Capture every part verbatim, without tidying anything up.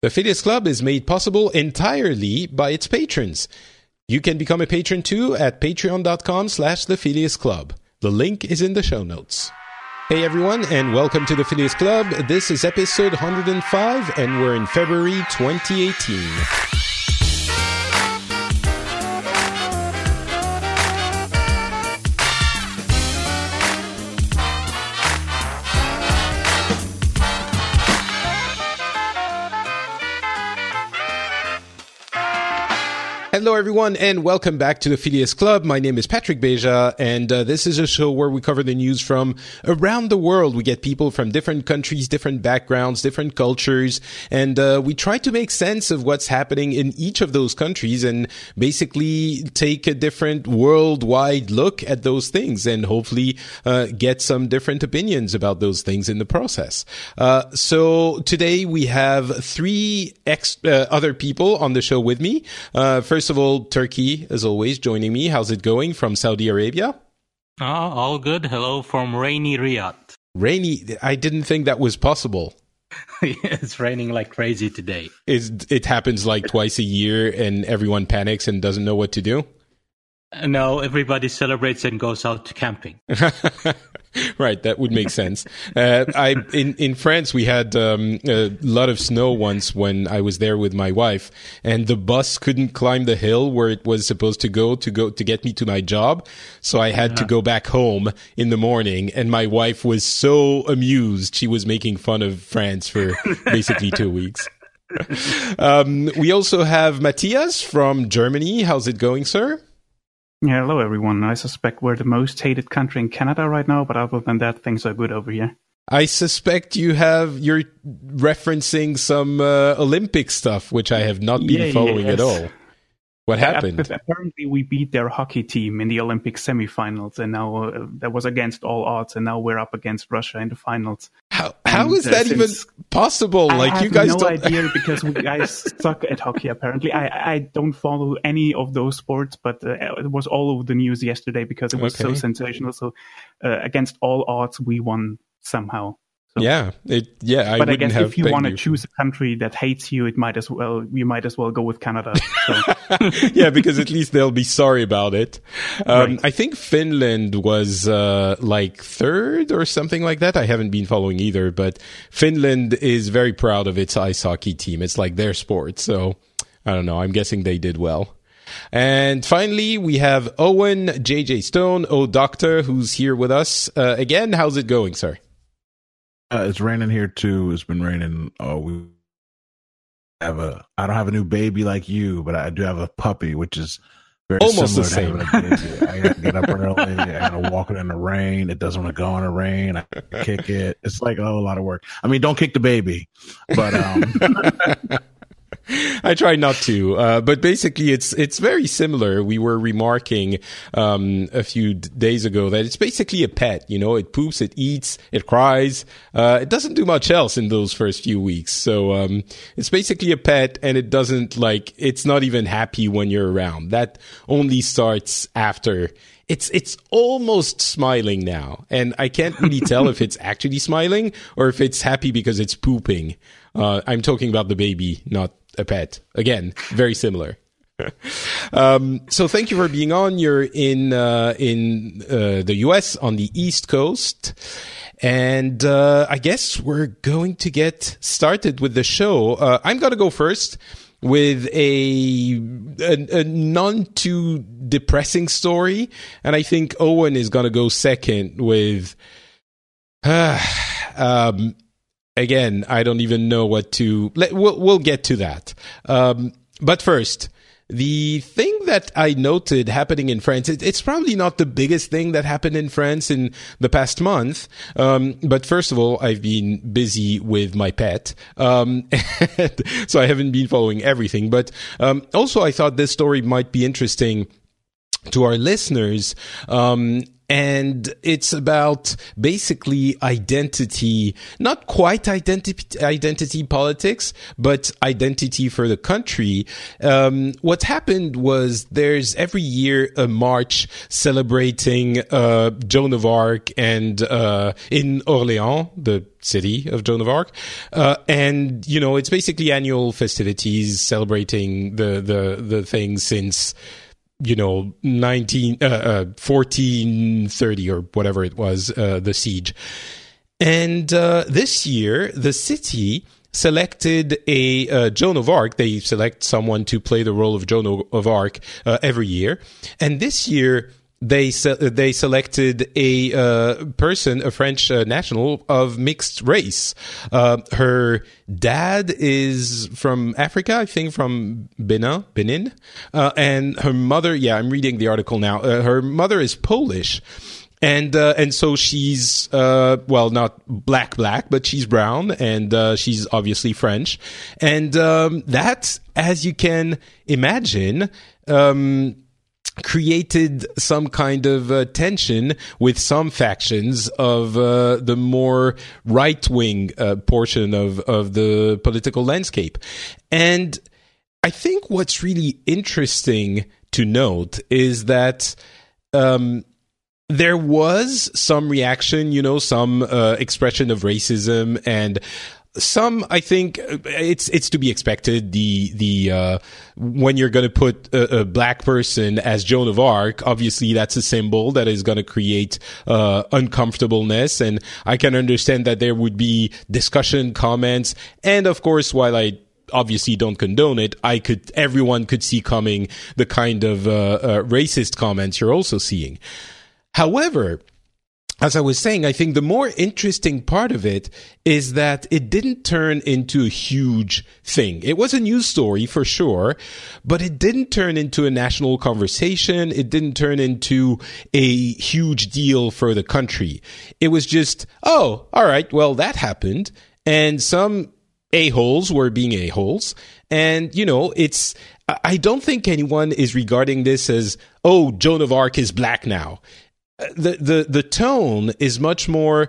The Phileas Club is made possible entirely by its patrons. You can become a patron too at patreon.com slash the Phileas Club. The link is in the show notes. Hey everyone, and welcome to the Phileas Club. This is episode one hundred five, and we're in February twenty eighteen. Hello everyone, and welcome back to the Phileas Club. My name is Patrick Beja, and uh, this is a show where we cover the news from around the world. We get people from different countries, different backgrounds, different cultures, and uh, we try to make sense of what's happening in each of those countries and basically take a different worldwide look at those things and hopefully uh, get some different opinions about those things in the process. Uh, so today we have three ex- uh, other people on the show with me. Uh, first First of all, Turkey, as always, joining me. How's it going from Saudi Arabia? Oh, all good. Hello from rainy Riyadh. Rainy? I didn't think that was possible. It's raining like crazy today. It's, it happens like twice a year and everyone panics and doesn't know what to do? No, everybody celebrates and goes out to camping. Right, that would make sense. Uh, I in in France we had um, a lot of snow once when I was there with my wife, and the bus couldn't climb the hill where it was supposed to go to go to get me to my job, so I had uh-huh. to go back home in the morning. And my wife was so amused; she was making fun of France for basically two weeks. Um, we also have Matthias from Germany. How's it going, sir? Yeah, hello everyone. I suspect we're the most hated country in Canada right now, but other than that, things are good over here. I suspect you have, you're referencing some uh, Olympic stuff, which I have not been yeah, following yes. at all. What happened? Uh, apparently we beat their hockey team in the Olympic semifinals, and now uh, that was against all odds, and now we're up against Russia in the finals. How How and, is that uh, even possible? I like have you guys no don't... idea because we guys suck at hockey. Apparently, I I don't follow any of those sports, but uh, it was all over the news yesterday because it was okay. so sensational. So uh, against all odds, we won somehow. So, yeah, it. Yeah, I but I wouldn't guess have if you pegged want to you. choose a country that hates you, it might as well you might as well go with Canada. So. Yeah, because at least they'll be sorry about it. Um, Right. I think Finland was uh, like third or something like that. I haven't been following either, but Finland is very proud of its ice hockey team. It's like their sport, so I don't know. I'm guessing they did well. And finally, we have Owen J J Stone, O Doctor, who's here with us uh, again. How's it going, sir? Uh, it's raining here too. It's been raining. Oh, we have a. I don't have a new baby like you, but I do have a puppy, which is very almost similar the same. To having a baby. I gotta get up early. I gotta walk it in the rain. It doesn't want to go in the rain. I kick it. It's like oh, a lot of work. I mean, don't kick the baby, but um. I try not to, uh, but basically it's it's very similar. We were remarking um, a few d- days ago that it's basically a pet. You know, it poops, it eats, it cries. Uh, it doesn't do much else in those first few weeks. So um, it's basically a pet, and it doesn't like it's not even happy when you're around. That only starts after. It's it's almost smiling now, and I can't really tell if it's actually smiling or if it's happy because it's pooping. Uh, I'm talking about the baby, not a pet. Again, very similar. um, so thank you for being on. You're in uh, in uh, the U S on the East Coast, and uh, I guess we're going to get started with the show. Uh, I'm going to go first with a, a, a non too depressing story, and I think Owen is going to go second with. Uh, um, Again, I don't even know what to. Let, we'll, we'll get to that. Um, but first, the thing that I noted happening in France, it, it's probably not the biggest thing that happened in France in the past month. Um, but first of all, I've been busy with my pet. Um, so I haven't been following everything. But um, also, I thought this story might be interesting to our listeners. Um, and it's about basically identity, not quite identity, identity politics, but identity for the country. Um, what happened was there's every year a march celebrating uh, Joan of Arc and uh, in Orléans, the city of Joan of Arc, uh, and you know it's basically annual festivities celebrating the the the thing since you know nineteen uh, uh, fourteen thirty or whatever it was, uh, the siege. And uh, this year the city selected a uh, Joan of Arc. They select someone to play the role of Joan of Arc uh, every year, and this year they se- they selected a uh, person, a French uh, national of mixed race. Uh, her dad is from Africa, I think from Benin, Benin, uh, and her mother. Yeah, I'm reading the article now. Uh, her mother is Polish. And, uh, and so she's, uh, well, not black, black, but she's brown, and, uh, she's obviously French. And, um, that, as you can imagine, um, created some kind of uh, tension with some factions of uh, the more right-wing uh, portion of, of the political landscape. And I think what's really interesting to note is that, um, there was some reaction, you know, some uh, expression of racism, and some, I think, it's it's to be expected. The the uh, when you're going to put a, a black person as Joan of Arc, obviously that's a symbol that is going to create uh, uncomfortableness, and I can understand that there would be discussion, comments, and of course, while I obviously don't condone it, I could everyone could see coming the kind of uh, uh, racist comments you're also seeing. However, as I was saying, I think the more interesting part of it is that it didn't turn into a huge thing. It was a news story for sure, but it didn't turn into a national conversation. It didn't turn into a huge deal for the country. It was just, oh, all right, well, that happened. And some a-holes were being a-holes. And, you know, it's, I don't think anyone is regarding this as, oh, Joan of Arc is black now. The, the, the tone is much more,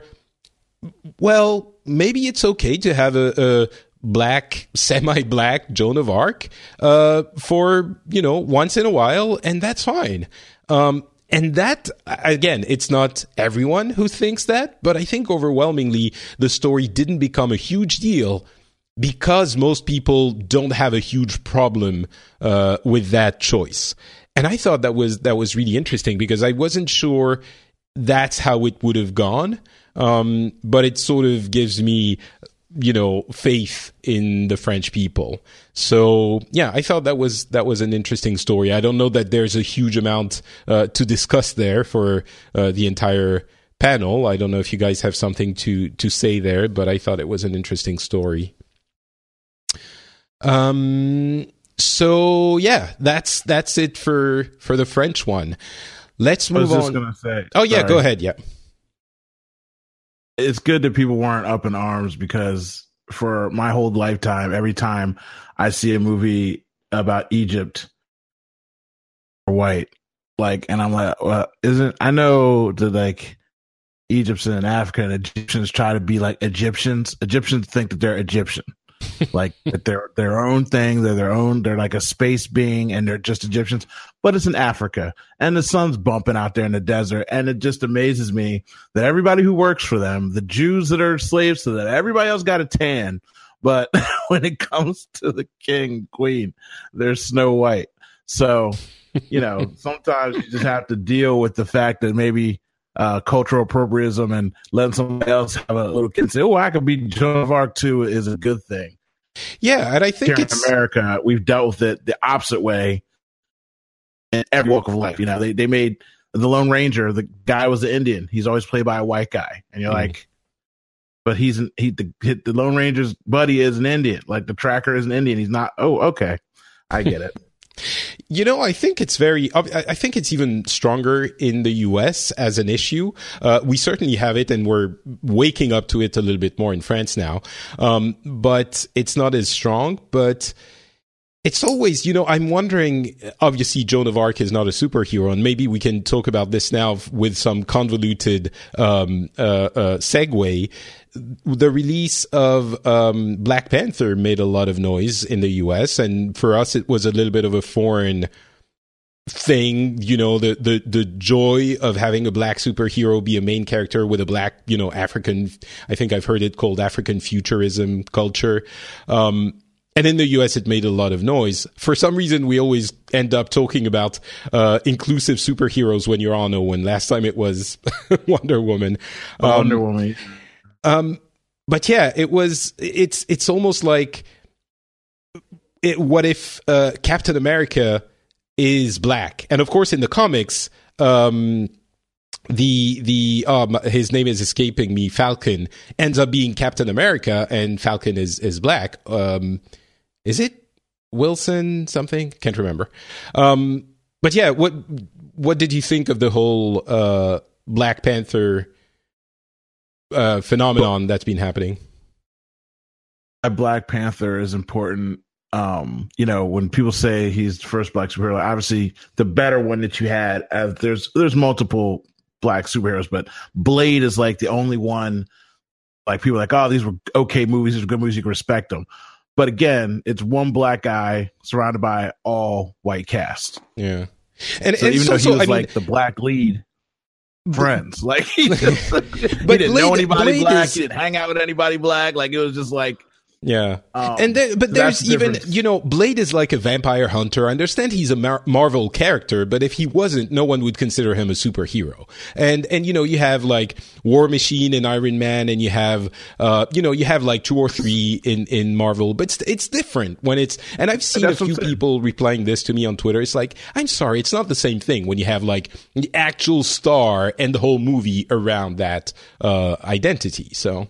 well, maybe it's okay to have a, a black, semi-black Joan of Arc, uh, for, you know, once in a while, and that's fine. Um, and that, again, it's not everyone who thinks that, but I think overwhelmingly the story didn't become a huge deal because most people don't have a huge problem, uh, with that choice. And I thought that was that was really interesting because I wasn't sure that's how it would have gone. Um, but it sort of gives me, you know, faith in the French people. So yeah, I thought that was that was an interesting story. I don't know that there's a huge amount uh, to discuss there for uh, the entire panel. I don't know if you guys have something to to say there, but I thought it was an interesting story. Um. So yeah, that's that's it for for the French one. Let's move on. I was just on. gonna say. Oh yeah, sorry. Go ahead. Yeah, it's good that people weren't up in arms because for my whole lifetime, every time I see a movie about Egypt or white, like, and I'm like, well, isn't I know that like Egypt's in Africa and Egyptians try to be like Egyptians. Egyptians think that they're Egyptian. Like that they're their own thing, they're their own, they're like a space being and they're just Egyptians, but it's in Africa and the sun's bumping out there in the desert. And it just amazes me that everybody who works for them, the Jews that are slaves to them, everybody else got a tan. But when it comes to the king, queen, they're Snow White. So, you know, sometimes you just have to deal with the fact that maybe Uh, cultural appropriatism and letting somebody else have a little kid say, "Oh, I could be Joan of Arc too," is a good thing. Yeah, and I think Here it's in America, we've dealt with it the opposite way in every walk of life. You know, they they made the Lone Ranger. The guy was an Indian. He's always played by a white guy, and you're mm. like, but he's an, he the, the Lone Ranger's buddy is an Indian. Like the tracker is an Indian. He's not. Oh, okay, I get it. You know, I think it's very, I think it's even stronger in the U S as an issue. Uh, we certainly have it and we're waking up to it a little bit more in France now. Um, but it's not as strong. But It's always, you know, I'm wondering, obviously Joan of Arc is not a superhero, and maybe we can talk about this now with some convoluted um, uh, uh, segue. The release of um, Black Panther made a lot of noise in the U S, and for us it was a little bit of a foreign thing, you know, the, the, the joy of having a black superhero be a main character with a black, you know, African, I think I've heard it called African futurism culture. Um, And in the U S, it made a lot of noise. For some reason, we always end up talking about uh inclusive superheroes when you're on Owen. Last time it was Wonder Woman. Um, Wonder Woman. Um, but yeah, it was. It's it's almost like, it, what if uh, Captain America is black? And of course, in the comics, um, the the um his name is escaping me. Falcon ends up being Captain America, and Falcon is is black. Um. Is it Wilson something? Can't remember. Um, but yeah, what what did you think of the whole uh, Black Panther uh, phenomenon that's been happening? Black Panther is important. Um, you know, when people say he's the first black superhero, obviously the better one that you had. As there's there's multiple black superheroes, but Blade is like the only one. Like people are like, oh, these were okay movies. These were good movies. You can respect them. But again, it's one black guy surrounded by all white cast. Yeah, and, so and even so, though he so, was I mean, like the black lead, friends, like he, just, but he didn't Blade, know anybody Blade black. Is, he didn't hang out with anybody black. Like it was just like. Yeah, um, and there, but so there's the even, difference. you know, Blade is like a vampire hunter. I understand he's a Mar- Marvel character, but if he wasn't, no one would consider him a superhero. And and you know, you have like War Machine and Iron Man, and you have uh, you know, you have like two or three in in Marvel, but it's, it's different when it's. And I've seen a That's what few I'm saying. people replying this to me on Twitter. It's like, I'm sorry, it's not the same thing when you have like the actual star and the whole movie around that uh, identity. So.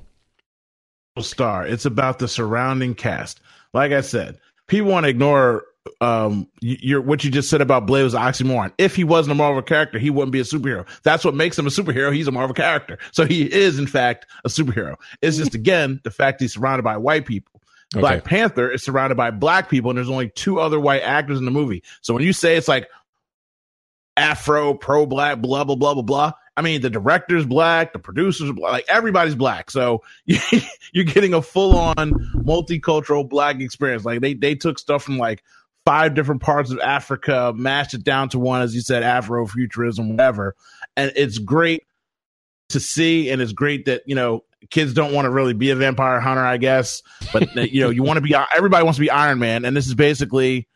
Star. It's about the surrounding cast. Like I said, people want to ignore um your what you just said about Blade was an oxymoron. If he wasn't a Marvel character, he wouldn't be a superhero. That's what makes him a superhero. He's a Marvel character. So he is, in fact, a superhero. It's just, again, the fact he's surrounded by white people. Okay. Black Panther is surrounded by black people, and there's only two other white actors in the movie. So when you say it's like Afro, pro-black, blah, blah, blah, blah, blah, I mean, the director's black, the producer's black, like everybody's black. So you're getting a full-on multicultural black experience. Like they they took stuff from like five different parts of Africa, mashed it down to one, as you said, Afrofuturism, whatever. And it's great to see, and it's great that, you know, kids don't want to really be a vampire hunter, I guess. But, you know, you want to be, everybody wants to be Iron Man, and this is basically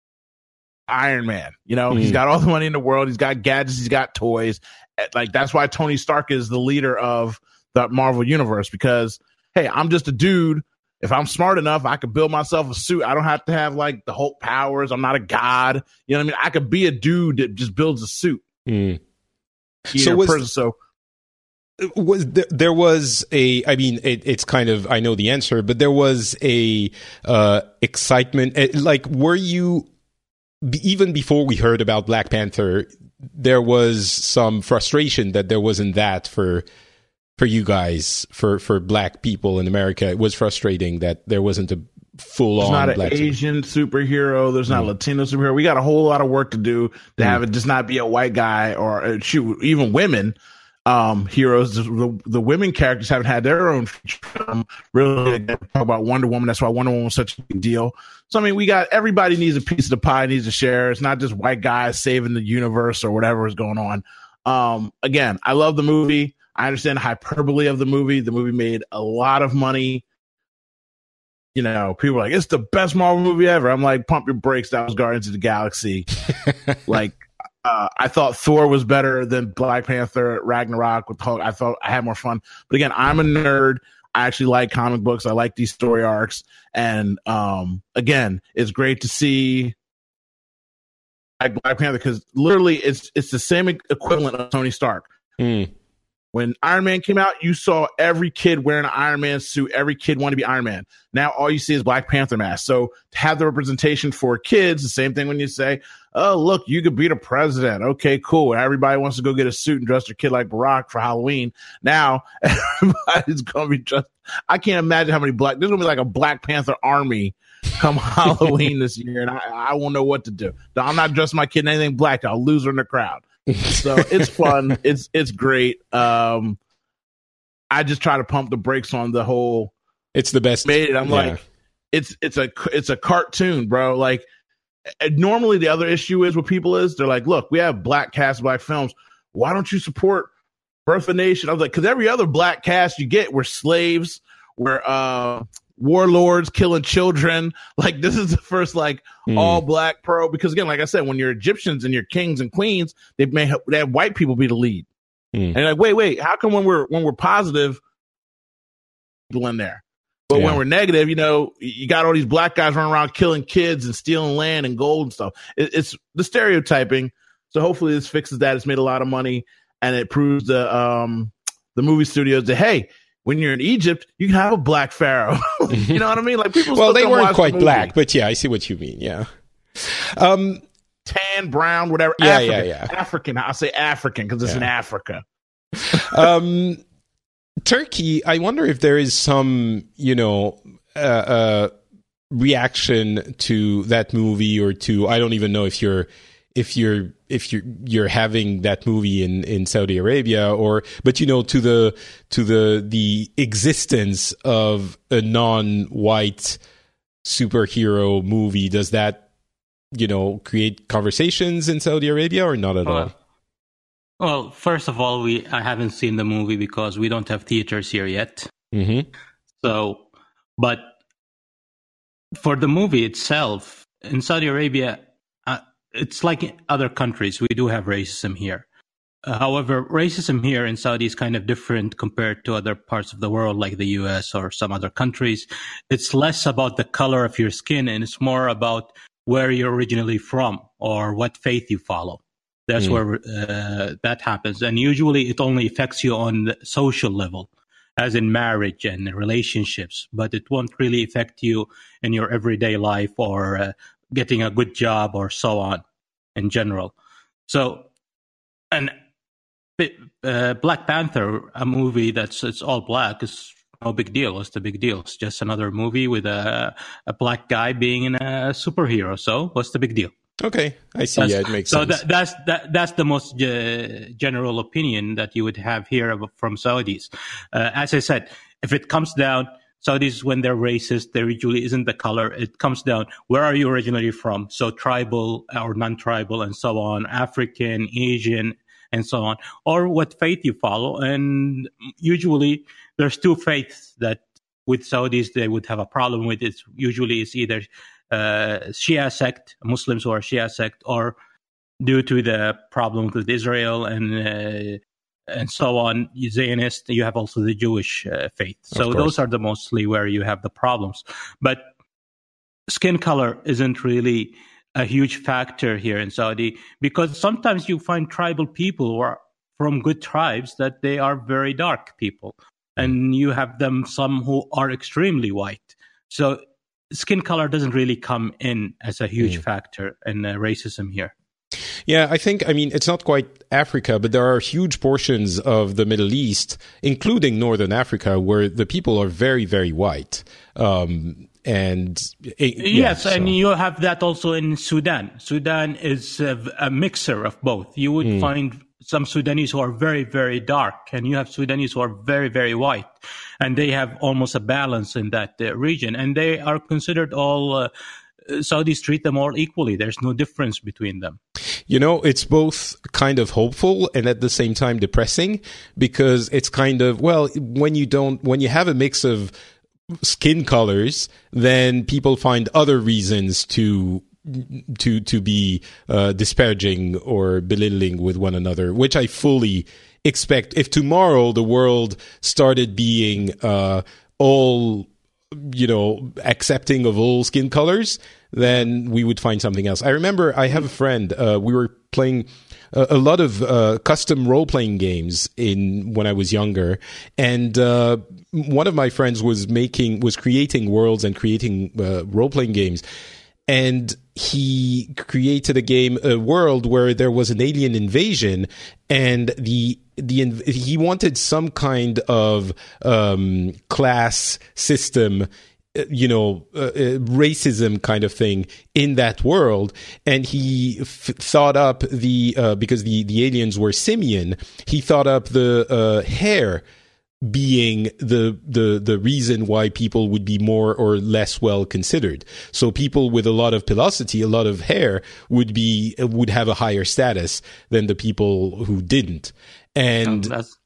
Iron Man. You know, mm. he's got all the money in the world. He's got gadgets. He's got toys. Like, that's why Tony Stark is the leader of the Marvel universe, because, hey, I'm just a dude. If I'm smart enough, I could build myself a suit. I don't have to have like the Hulk powers. I'm not a god. You know what I mean? I could be a dude that just builds a suit. Mm. So, was, person, so was there, there was a, I mean, it, it's kind of, I know the answer, but there was a uh, excitement. Like, were you, even before we heard about Black Panther, there was some frustration that there wasn't that for for you guys, for, for black people in America. It was frustrating that there wasn't a full on. There's not black an Asian superhero. There's not a Latino superhero. We got a whole lot of work to do to mm. have it just not be a white guy or uh, shoot, even women um, heroes. The, the women characters haven't had their own feature film. Really, talk about Wonder Woman. That's why Wonder Woman was such a big deal. So, I mean, we got, everybody needs a piece of the pie, needs to share. It's not just white guys saving the universe or whatever is going on. Um, again, I love the movie. I understand the hyperbole of the movie. The movie made a lot of money. You know, people are like, it's the best Marvel movie ever. I'm like, pump your brakes. That was Guardians of the Galaxy. Like, uh, I thought Thor was better than Black Panther, Ragnarok with Hulk. I thought I had more fun. But again, I'm a nerd. I actually like comic books. I like these story arcs. And um, again, it's great to see like Black Panther, because literally it's it's the same equivalent of Tony Stark. Mm. When Iron Man came out, you saw every kid wearing an Iron Man suit. Every kid wanted to be Iron Man. Now all you see is Black Panther mask. So to have the representation for kids, the same thing when you say, oh, look, you could be the president. Okay, cool. Everybody wants to go get a suit and dress their kid like Barack for Halloween. Now everybody's going to be dressed. I can't imagine how many black, there's going to be like a Black Panther army come Halloween this year, and I, I won't know what to do. I'm not dressing my kid in anything black. I'll lose her in the crowd. So it's fun. It's it's great. Um, I just try to pump the brakes on the whole. It's the best. Made it. I'm yeah. like, it's it's a it's a cartoon, bro. Like, normally the other issue is what people is they're like, look, we have black cast, black films. Why don't you support Birth of a Nation? I was like, because every other black cast you get were slaves, were uh, warlords killing children. Like, this is the first like mm. all black pro. Because again, like I said, when you're Egyptians and you're kings and queens, they may have, they have white people be the lead. Mm. And like, wait, wait, how come when we're when we're positive, people in there? But yeah. when we're negative, you know, you got all these black guys running around killing kids and stealing land and gold and stuff. It, it's the stereotyping. So hopefully this fixes that. It's made a lot of money, and it proves the um the movie studios that, hey, when you're in Egypt, you can have a black pharaoh. You know what I mean? Like, people. Well, they weren't quite the black, but yeah, I see what you mean. Yeah. Um, tan, brown, whatever. Yeah, African. yeah, yeah. African. I'll say African because it's yeah. in Africa. um, Turkey. I wonder if there is some, you know, uh, uh, reaction to that movie, or to, I don't even know if you're. if you're if you're you're having that movie in, in Saudi Arabia, or but you know to the to the the existence of a non-white superhero movie, does that, you know, create conversations in Saudi Arabia, or not at well, all? Well, first of all, we I haven't seen the movie because we don't have theaters here yet. Mm-hmm. So, but for the movie itself in Saudi Arabia, it's like other countries. We do have racism here. Uh, however, racism here in Saudi is kind of different compared to other parts of the world, like the U S or some other countries. It's less about the color of your skin, and it's more about where you're originally from or what faith you follow. That's mm. where uh, that happens. And usually it only affects you on the social level, as in marriage and relationships, but it won't really affect you in your everyday life or uh, getting a good job or so on in general. So, and uh, Black Panther, a movie that's it's all black, is no big deal. What's the big deal? It's just another movie with a a black guy being in a superhero. So what's the big deal? Okay, I see. That's, yeah, it makes so sense. So that, that's that, that's the most uh, general opinion that you would have here from Saudis. Uh, as I said, if it comes down, Saudis, when they're racist, there usually isn't the color. It comes down, where are you originally from? So tribal or non-tribal and so on, African, Asian, and so on, or what faith you follow. And usually there's two faiths that with Saudis they would have a problem with. It usually is either uh, Shia sect, Muslims who are Shia sect, or due to the problem with Israel and uh, and so on, Zionist, you have also the Jewish uh, faith. So those are the mostly where you have the problems. But skin color isn't really a huge factor here in Saudi, because sometimes you find tribal people who are from good tribes that they are very dark people. And you have them, some who are extremely white. So skin color doesn't really come in as a huge mm. factor in uh, racism here. Yeah, I think, I mean, it's not quite Africa, but there are huge portions of the Middle East, including Northern Africa, where the people are very, very white. Um, and it, yes, yeah, so. And you have that also in Sudan. Sudan is a, a mixer of both. You would mm. find some Sudanese who are very, very dark, and you have Sudanese who are very, very white. And they have almost a balance in that uh, region. And they are considered all... Uh, Saudis treat them all equally. There's no difference between them. You know, it's both kind of hopeful and at the same time depressing, because it's kind of, well, when you don't, when you have a mix of skin colors, then people find other reasons to to to be uh, disparaging or belittling with one another, which I fully expect. If tomorrow the world started being uh, all, you know, accepting of all skin colors, then we would find something else. I remember I have a friend, uh, we were playing a, a lot of uh, custom role-playing games in when I was younger, and uh, one of my friends was making, was creating worlds and creating uh, role-playing games, and he created a game, a world where there was an alien invasion, and the the he wanted some kind of um, class system you know, uh, racism kind of thing in that world. And he f- thought up the, uh, because the, the aliens were simian, he thought up the uh, hair being the the the reason why people would be more or less well considered. So people with a lot of pilosity, a lot of hair, would be would have a higher status than the people who didn't. And oh, that's,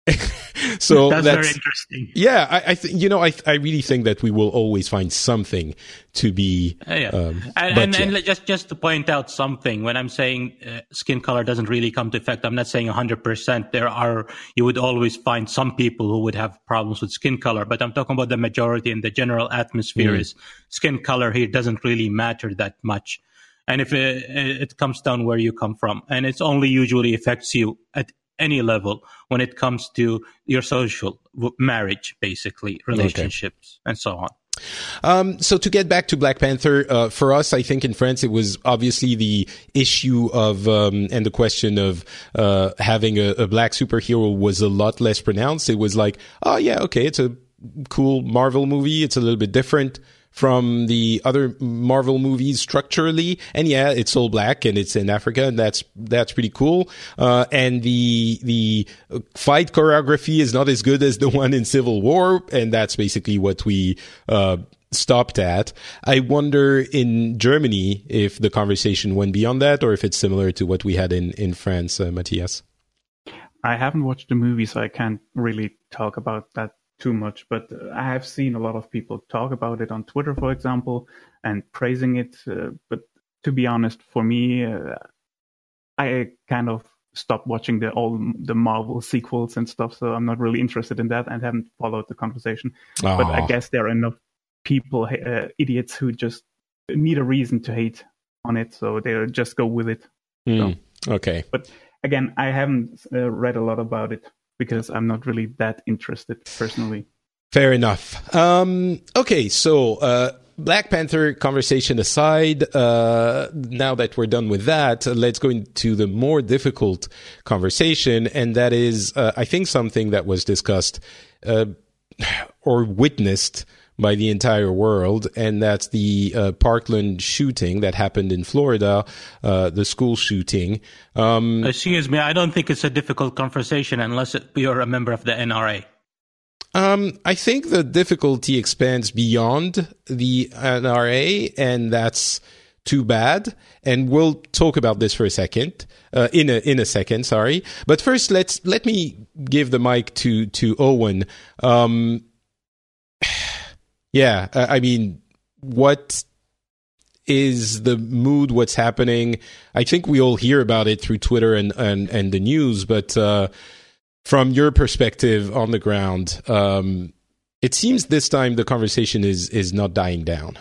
so that's, that's very interesting. Yeah, I, I th- you know, I I really think that we will always find something to be. Uh, yeah, um, and, but and, yeah. and just just to point out something, when I'm saying uh, skin color doesn't really come to effect, I'm not saying one hundred percent. There are, you would always find some people who would have problems with skin color, but I'm talking about the majority, and the general atmosphere Mm. is skin color here doesn't really matter that much. And if it, it comes down where you come from, and it's only usually affects you at any level when it comes to your social marriage, basically relationships, okay. and so on. Um, so to get back to Black Panther, uh, for us, I think in France, it was obviously the issue of, um, and the question of, uh, having a, a black superhero was a lot less pronounced. It was like, oh yeah, okay, it's a cool Marvel movie. It's a little bit different from the other Marvel movies structurally. And yeah, it's all black and it's in Africa, and that's, that's pretty cool. Uh, and the, the fight choreography is not as good as the one in Civil War. And that's basically what we, uh, stopped at. I wonder in Germany if the conversation went beyond that, or if it's similar to what we had in, in France, uh, Matthias. I haven't watched the movie, so I can't really talk about that too much, but I have seen a lot of people talk about it on Twitter, for example, and praising it. Uh, but to be honest, for me, uh, I kind of stopped watching the all the Marvel sequels and stuff, so I'm not really interested in that and haven't followed the conversation. Aww. But I guess there are enough people, uh, idiots, who just need a reason to hate on it, so they'll just go with it. Mm, so. Okay. But again, I haven't uh, read a lot about it, because I'm not really that interested personally. Fair enough. Um, okay, so uh, Black Panther conversation aside, uh, now that we're done with that, uh, let's go into the more difficult conversation, and that is, uh, I think, something that was discussed uh, or witnessed by the entire world, and that's the uh, Parkland shooting that happened in Florida, uh, the school shooting. Um, Excuse me, I don't think it's a difficult conversation unless it, you're a member of the N R A. Um, I think the difficulty expands beyond the N R A, and that's too bad. And we'll talk about this for a second, uh, in a in a second. Sorry, but first, let's let me give the mic to to Owen. Um, Yeah, I mean, what is the mood? What's happening? I think we all hear about it through Twitter and, and, and the news, but uh, from your perspective on the ground, um, it seems this time the conversation is is not dying down.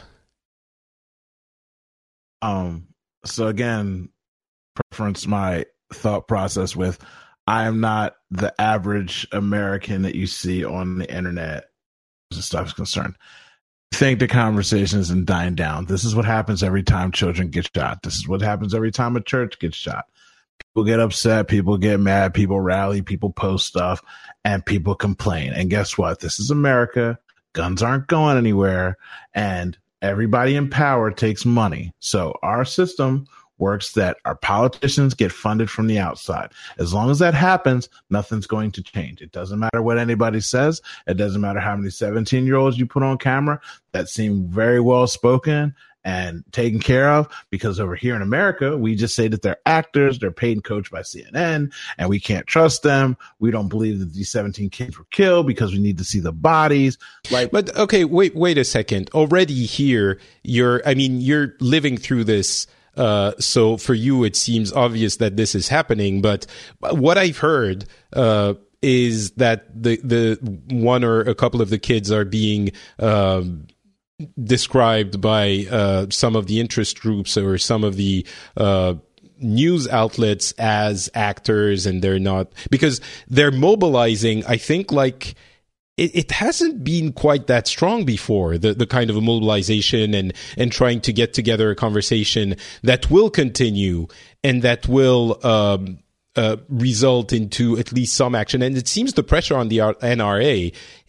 Um. So again, preference my thought process with, I am not the average American that you see on the internet as stuff is concerned. I think the conversation isn't dying down. This is what happens every time children get shot. This is what happens every time a church gets shot. People get upset, people get mad, people rally, people post stuff, and people complain. And guess what? This is America. Guns aren't going anywhere, and everybody in power takes money. So our system works that our politicians get funded from the outside. As long as that happens, nothing's going to change. It doesn't matter what anybody says. It doesn't matter how many seventeen-year-olds you put on camera that seem very well spoken and taken care of, because over here in America, we just say that they're actors, they're paid and coached by C N N, and we can't trust them. We don't believe that these seventeen kids were killed because we need to see the bodies. Like, but okay, wait, wait a second. Already here, you're, I mean, you're living through this. Uh, so for you, it seems obvious that this is happening. But what I've heard, uh, is that the, the one or a couple of the kids are being, um, described by, uh, some of the interest groups or some of the, uh, news outlets as actors, and they're not, because they're mobilizing, I think, like, It, it hasn't been quite that strong before, the, the kind of a mobilization and, and trying to get together a conversation that will continue and that will um, uh, result into at least some action. And it seems the pressure on the N R A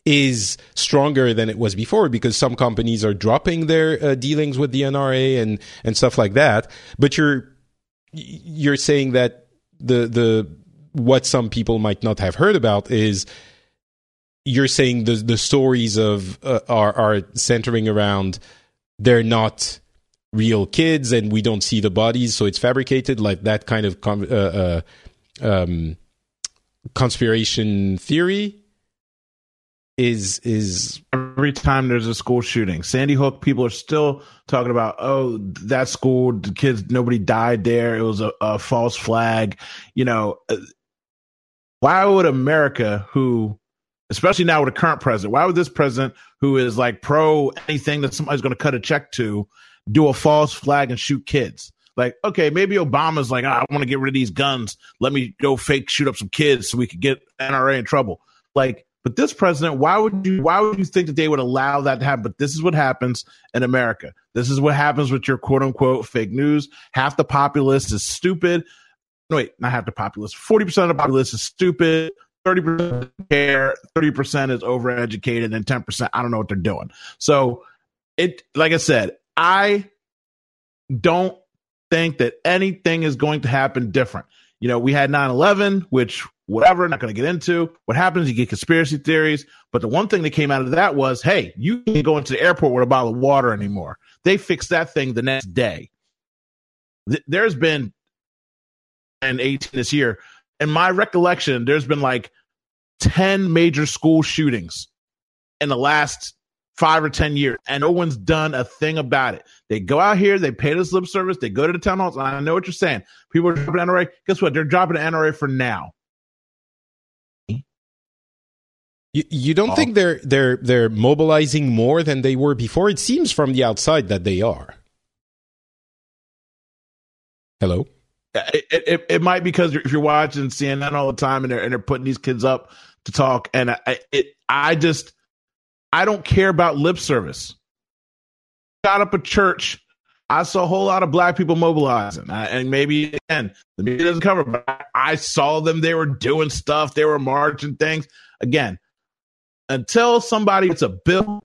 is stronger than it was before because some companies are dropping their uh, dealings with the N R A and, and stuff like that. But you're you're saying that the the what some people might not have heard about is you're saying the the stories of uh, are are centering around they're not real kids and we don't see the bodies, so it's fabricated, like that kind of com- uh, uh, um, conspiracy theory is is every time there's a school shooting. Sandy Hook, people are still talking about, oh, that school, the kids, nobody died there. It was a, a false flag. You know, why would America, who, especially now with the current president, why would this president, who is like pro anything that somebody's going to cut a check to, do a false flag and shoot kids? Like, okay, maybe Obama's like, oh, I want to get rid of these guns. Let me go fake shoot up some kids so we could get N R A in trouble. Like, but this president, why would you why would you think that they would allow that to happen? But this is what happens in America. This is what happens with your quote unquote fake news. Half the populace is stupid. No, wait, not half the populace. forty percent of the populace is stupid. thirty percent care. thirty percent is overeducated, and ten percent, I don't know what they're doing. So it, like I said, I don't think that anything is going to happen different. You know, we had nine eleven, which whatever, not going to get into. What happens, you get conspiracy theories. But the one thing that came out of that was, hey, you can't go into the airport with a bottle of water anymore. They fixed that thing the next day. Th- there's been, and eighteen this year, in my recollection, there's been like ten major school shootings in the last five or ten years, and no one's done a thing about it. They go out here, they pay this lip service, they go to the town halls, and I know what you're saying. People are dropping N R A. Guess what? They're dropping the N R A for now. You, you don't oh. think they're they're they're mobilizing more than they were before? It seems from the outside that they are. Hello? It, it, it might, because if you're watching C N N all the time and they're, and they're putting these kids up to talk, and I, it, I just, I don't care about lip service. Got up a church, I saw a whole lot of black people mobilizing, I, and maybe, again, the media doesn't cover, but I, I saw them, they were doing stuff, they were marching things. Again, until somebody gets a bill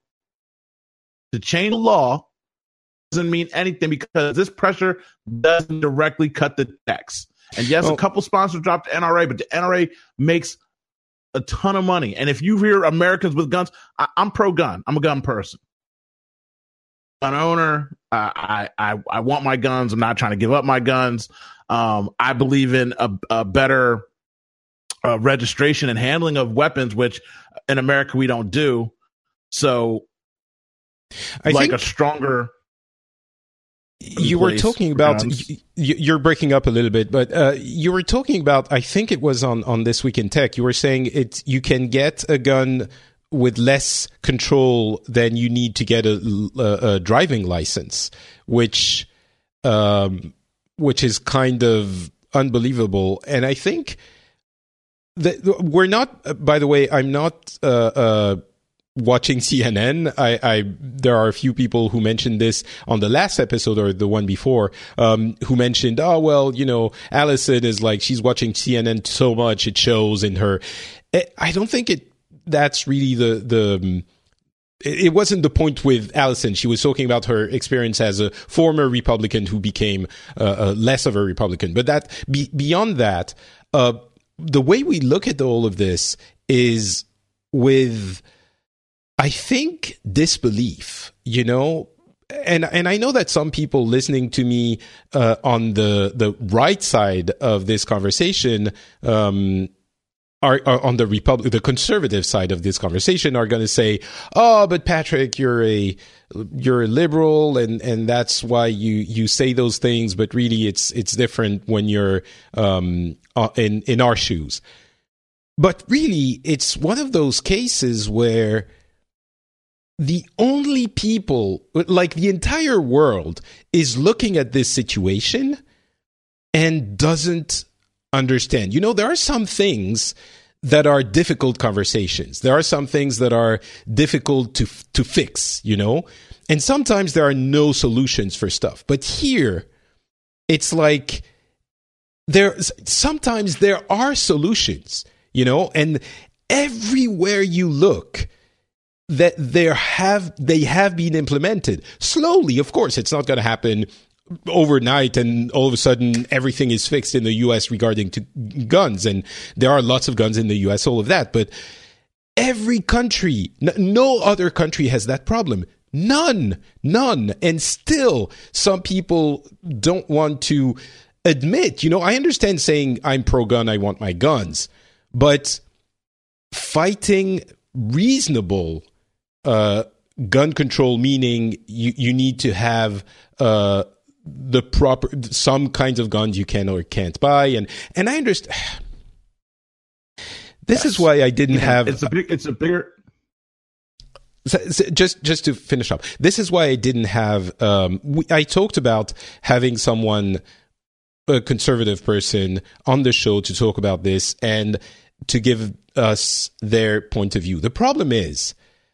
to change the law, doesn't mean anything, because this pressure doesn't directly cut the checks. And yes, well, a couple sponsors dropped the N R A, but the N R A makes a ton of money. And if you hear Americans with guns, I, I'm pro-gun. I'm a gun person. Gun owner. Uh, I, I I want my guns. I'm not trying to give up my guns. Um, I believe in a, a better uh, registration and handling of weapons, which in America we don't do. So, I like think- a stronger... You were talking about, you're breaking up a little bit, but uh, you were talking about, I think it was on, on This Week in Tech, you were saying it. You can get a gun with less control than you need to get a, a, a driving license, which um, which is kind of unbelievable. And I think that we're not, by the way, I'm not... Uh, uh, watching C N N. I, I, there are a few people who mentioned this on the last episode or the one before, um, who mentioned, oh, well, you know, Allison is like, she's watching C N N so much, it shows in her. I don't think it, that's really the, the, it wasn't the point with Allison. She was talking about her experience as a former Republican who became uh, uh, less of a Republican. But that, be, beyond that, uh, the way we look at all of this is with, I think, disbelief, you know, and and I know that some people listening to me uh, on the the right side of this conversation um, are, are on the Republic, the conservative side of this conversation, are going to say, "Oh, but Patrick, you're a you're a liberal, and, and that's why you, you say those things. But really, it's it's different when you're um, in in our shoes." But really, it's one of those cases where the only people, like the entire world, is looking at this situation and doesn't understand. You know, there are some things that are difficult conversations. There are some things that are difficult to to fix, you know? And sometimes there are no solutions for stuff. But here, it's like there sometimes there are solutions, you know? And everywhere you look, that there have they have been implemented slowly. Of course, it's not going to happen overnight and all of a sudden everything is fixed in the U S regarding to guns, and there are lots of guns in the U S, all of that. But every country, no other country has that problem. None, none. And still, some people don't want to admit, you know, I understand saying I'm pro-gun, I want my guns, but fighting reasonable uh, gun control, meaning you, you need to have uh, the proper, some kinds of guns you can or can't buy. And, and I understand. This yes. is why I didn't yeah, have. It's a big, it's a bigger. So, so just, just to finish up, this is why I didn't have. Um, we, I talked about having someone, a conservative person, on the show to talk about this and to give us their point of view. The problem is,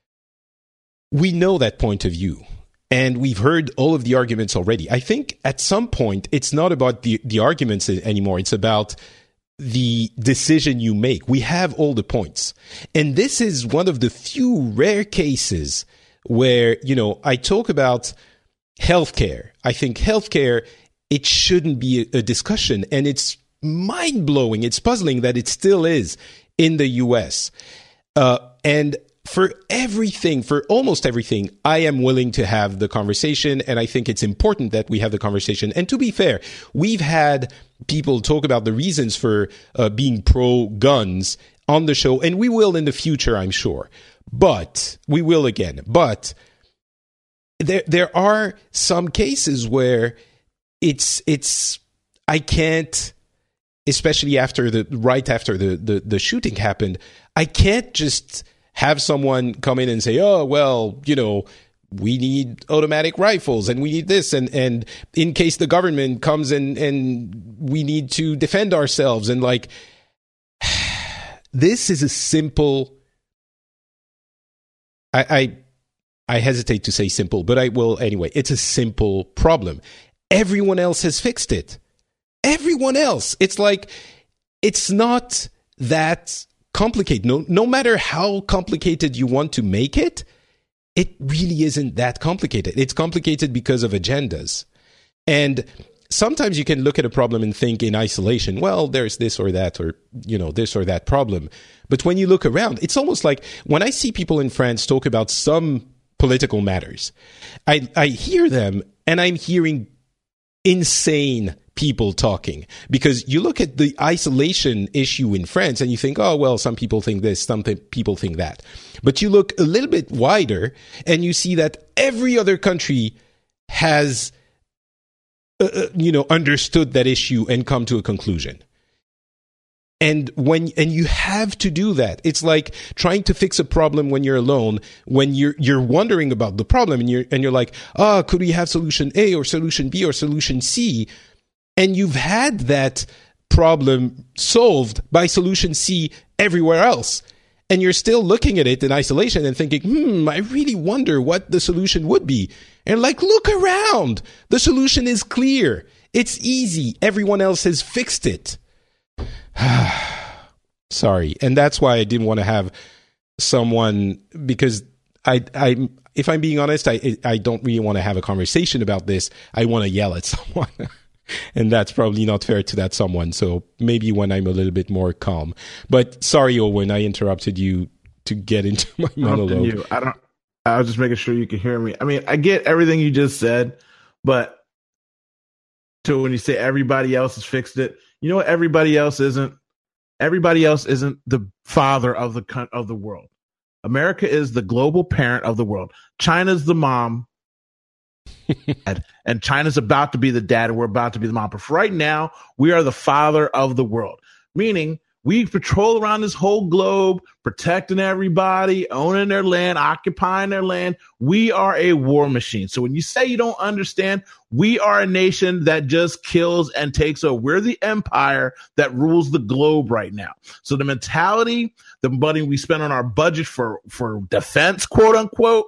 we know that point of view, and we've heard all of the arguments already. I think at some point, it's not about the, the arguments anymore. It's about the decision you make. We have all the points. And this is one of the few rare cases where, you know, I talk about healthcare. I think healthcare, it shouldn't be a, a discussion. And it's mind-blowing. It's puzzling that it still is in the U S. Uh, and for everything, for almost everything, I am willing to have the conversation, and I think it's important that we have the conversation. And to be fair, we've had people talk about the reasons for uh, being pro-guns on the show, and we will in the future, I'm sure. But, we will again. But, there there are some cases where it's, it's, I can't, especially after the, right after the, the, the shooting happened, I can't just have someone come in and say, oh, well, you know, we need automatic rifles and we need this. And, and in case the government comes and, and we need to defend ourselves. And like, this is a simple, I, I, I hesitate to say simple, but I will anyway. It's a simple problem. Everyone else has fixed it. Everyone else. It's like, it's not that complicated. No, no matter how complicated you want to make it, it really isn't that complicated. It's complicated because of agendas. And sometimes you can look at a problem and think in isolation, well, there's this or that, or, you know, this or that problem. But when you look around, it's almost like when I see people in France talk about some political matters, I, I hear them and I'm hearing insane people talking, because you look at the isolation issue in France and you think, oh, well, some people think this, some th- people think that. But you look a little bit wider and you see that every other country has, uh, you know, understood that issue and come to a conclusion. And when, and you have to do that. It's like trying to fix a problem when you're alone, when you're, you're wondering about the problem and you're, and you're like, ah, oh, could we have solution A or solution B or solution C? And you've had that problem solved by solution C everywhere else. And you're still looking at it in isolation and thinking, hmm, I really wonder what the solution would be. And like, look around. The solution is clear. It's easy. Everyone else has fixed it. Sorry. And that's why I didn't want to have someone, because I, I, if I'm being honest, I, I don't really want to have a conversation about this. I want to yell at someone. And that's probably not fair to that someone. So maybe when I'm a little bit more calm. But sorry, Owen, I interrupted you to get into my monologue. You. I don't. I was just making sure you could hear me. I mean, I get everything you just said, but to when you say everybody else has fixed it, you know what? Everybody else isn't. Everybody else isn't the father of the of the world. America is the global parent of the world. China's the mom. and, and China's about to be the dad, and we're about to be the mom. But for right now, we are the father of the world, meaning we patrol around this whole globe, protecting everybody, owning their land, occupying their land. We are a war machine. So when you say you don't understand, we are a nation that just kills and takes over. We're the empire that rules the globe right now. So the mentality, the money we spend on our budget for, for defense, quote unquote,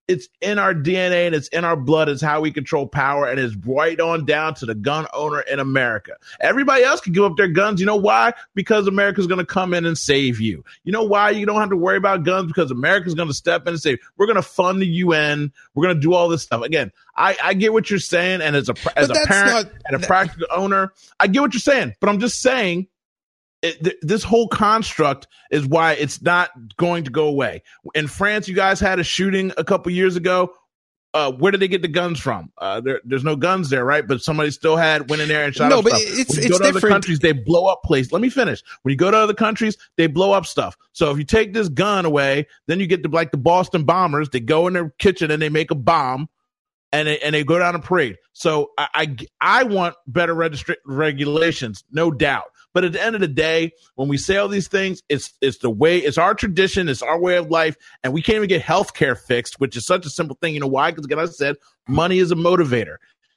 it's in our D N A and it's in our blood. It's how we control power, and it's right on down to the gun owner in America. Everybody else can give up their guns. You know why? Because America's going to come in and save you. You know why you don't have to worry about guns? Because America's going to step in and say, we're going to fund the U N. We're going to do all this stuff. Again, I, I get what you're saying, and as a as But a that's parent not- and a practical owner, I get what you're saying. But I'm just saying, It, th- this whole construct is why it's not going to go away. In France, you guys had a shooting a couple years ago. Uh, where did they get the guns from? Uh, there, there's no guns there, right? But somebody still had went in there and shot No, up but stuff. it's- when you it's go to other different. countries, they blow up places. Let me finish. When you go to other countries, they blow up stuff. So if you take this gun away, then you get the, like the Boston bombers. They go in their kitchen and they make a bomb. And they, and they go down a parade. So I, I, I want better registry regulations, no doubt. But at the end of the day, when we say all these things, it's it's the way, it's our tradition, it's our way of life, and we can't even get healthcare fixed, which is such a simple thing. You know why? Because, like I said, money is a motivator.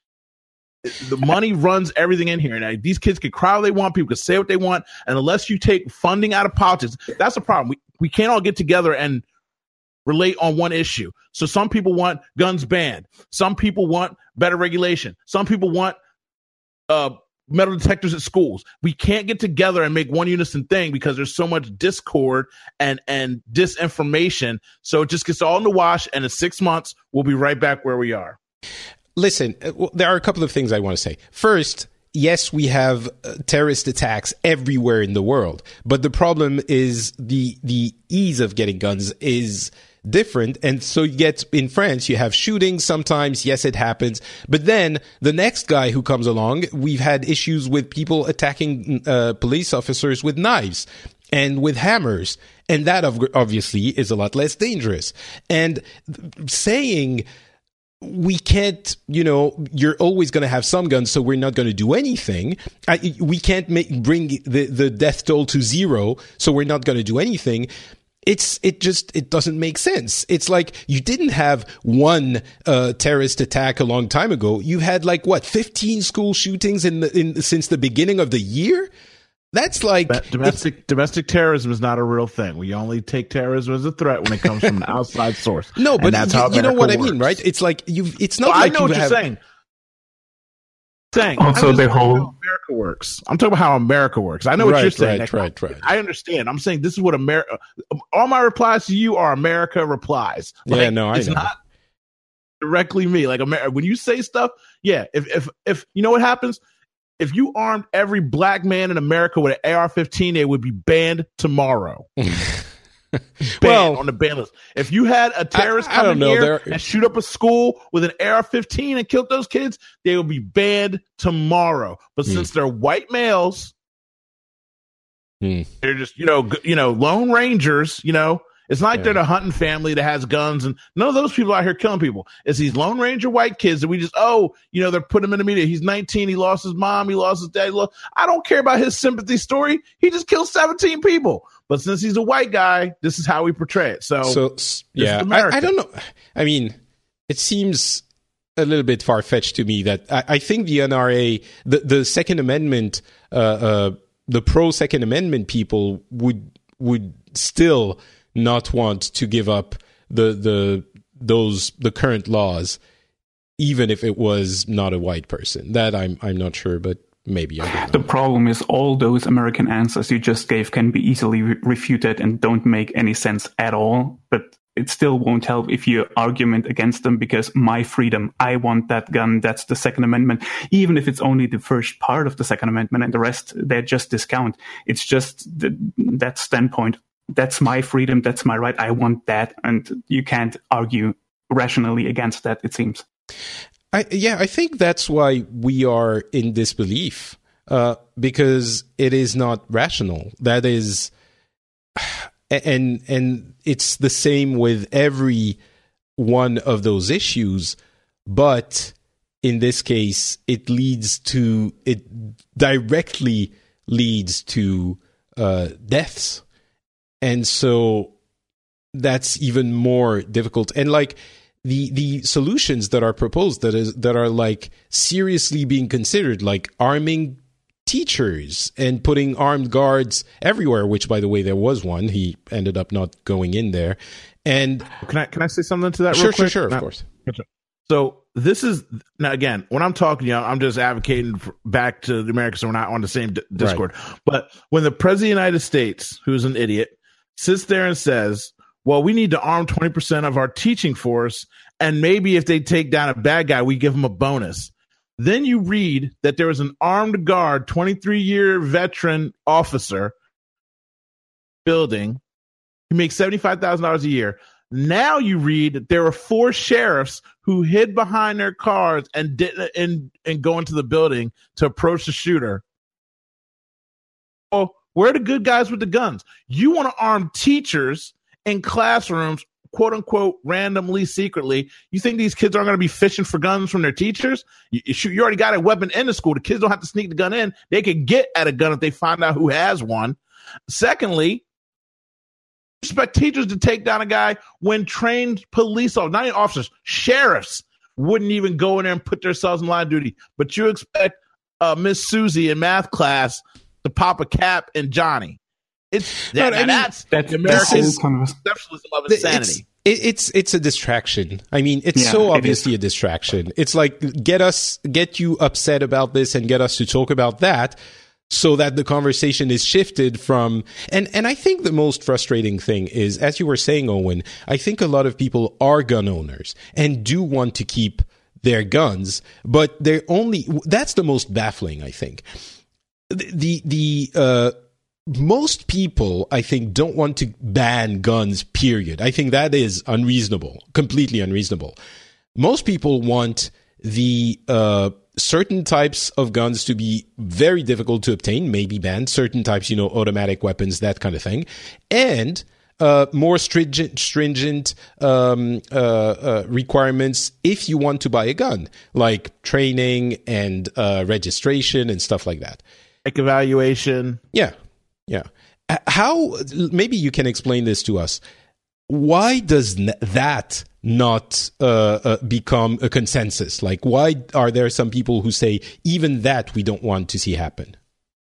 The money runs everything in here. Now, these kids can cry what they want, people can say what they want, and unless you take funding out of politics, that's the problem. We we can't all get together and relate on one issue. So some people want guns banned. Some people want better regulation. Some people want uh, metal detectors at schools. We can't get together and make one unison thing because there's so much discord and, and disinformation. So it just gets all in the wash, and in six months, we'll be right back where we are. Listen, uh, well, there are a couple of things I want to say. First, yes, we have uh, terrorist attacks everywhere in the world, but the problem is the the ease of getting guns is different. And so you get in France, you have shootings sometimes. Yes, it happens. But then the next guy who comes along, we've had issues with people attacking uh, police officers with knives and with hammers. And that ov- obviously is a lot less dangerous. And saying we can't, you know, you're always going to have some guns, so we're not going to do anything. I, we can't make, bring the, the death toll to zero, so we're not going to do anything. It's, it just, it doesn't make sense. It's like you didn't have one, uh, terrorist attack a long time ago. You've had like what, fifteen school shootings in the, in, since the beginning of the year? That's like But domestic domestic terrorism is not a real thing. We only take terrorism as a threat when it comes from an outside source. No, but And that's how you, you know America what I works. mean, right? It's like you've, it's not No, like I know you what have, you're saying. Saying Also, I'm just the talking whole- about how America works. I'm talking about how America works. I know what Right, you're saying. right, Like, right, right. I understand. I'm saying this is what America. All my replies to you are America replies. Yeah, Like, no, I it's know. not directly me. Like America, when you say stuff, yeah. If if if you know what happens, if you armed every black man in America with an A R fifteen, they would be banned tomorrow. Banned Well, on the ban list. If you had a terrorist I come don't in know, here there- and shoot up a school with an A R fifteen and kill those kids, they will be banned tomorrow. But Hmm. since they're white males, Hmm. they're just you know g- you know lone rangers. You know, it's not like Yeah. they're the hunting family that has guns, and none of those people out here killing people. It's these lone ranger white kids that we just oh you know they're putting him in the media. He's nineteen. He lost his mom. He lost his dad. He lost, I don't care about his sympathy story. He just killed seventeen people. But since he's a white guy, this is how we portray it. So, So s- This yeah, is I, America. I don't know. I mean, it seems a little bit far fetched to me that I, I think the N R A, the the Second Amendment, uh, uh, the pro Second Amendment people would would still not want to give up the the those the current laws, even if it was not a white person. That I'm I'm not sure, but maybe I don't The know. problem is all those American answers you just gave can be easily re- refuted and don't make any sense at all. But it still won't help if you argument against them because my freedom, I want that gun, that's the Second Amendment. Even if it's only the first part of the Second Amendment and the rest, they just discount. It's just the, that standpoint. That's my freedom, that's my right, I want that. And you can't argue rationally against that, it seems. I, yeah, I think that's why we are in disbelief, uh, because it is not rational. That is, and and it's the same with every one of those issues, but in this case, it leads to it directly leads to uh, deaths, and so that's even more difficult. And like. The the solutions that are proposed that is that are like seriously being considered, like arming teachers and putting armed guards everywhere, which, by the way, there was one. He ended up not going in there. And can I can I say something to that? Sure, real sure, quick? sure, of Now, course. So this is now again when I'm talking, you know, I'm just advocating for, back to the Americans, so we're not on the same d- Discord. Right. But when the president of the United States, who's an idiot, sits there and says, "Well, we need to arm twenty percent of our teaching force, and maybe if they take down a bad guy, we give them a bonus." Then you read that there was an armed guard, twenty-three year veteran officer building. He makes seventy-five thousand dollars a year. Now you read that there were four sheriffs who hid behind their cars and didn't and, and go into the building to approach the shooter. Oh, where are the good guys with the guns? You want to arm teachers in classrooms, quote unquote, randomly, secretly. You think these kids aren't going to be fishing for guns from their teachers? You, you already got a weapon in the school. The kids don't have to sneak the gun in. They can get at a gun if they find out who has one. Secondly, expect teachers to take down a guy when trained police officers, not even officers, sheriffs wouldn't even go in there and put themselves in line of duty. But you expect uh, Miss Susie in math class to pop a cap and Johnny. It's that, no, I mean, that's that's American is, exceptionalism of insanity. It's, it's it's a distraction. I mean, it's yeah, so obviously it a distraction. It's like get us get you upset about this and get us to talk about that, so that the conversation is shifted from, and, and I think the most frustrating thing is, as you were saying, Owen, I think a lot of people are gun owners and do want to keep their guns, but they're only, that's the most baffling, I think. The, the, the uh, most people, I think, don't want to ban guns, period. I think that is unreasonable, completely unreasonable. Most people want the, uh, certain types of guns to be very difficult to obtain, maybe banned, certain types, you know, automatic weapons, that kind of thing, and uh, more stringent, stringent um, uh, uh, requirements if you want to buy a gun, like training and uh, registration and stuff like that. Like evaluation. Yeah, yeah. How, maybe you can explain this to us. Why does that not uh, uh, become a consensus? Like, why are there some people who say even that we don't want to see happen?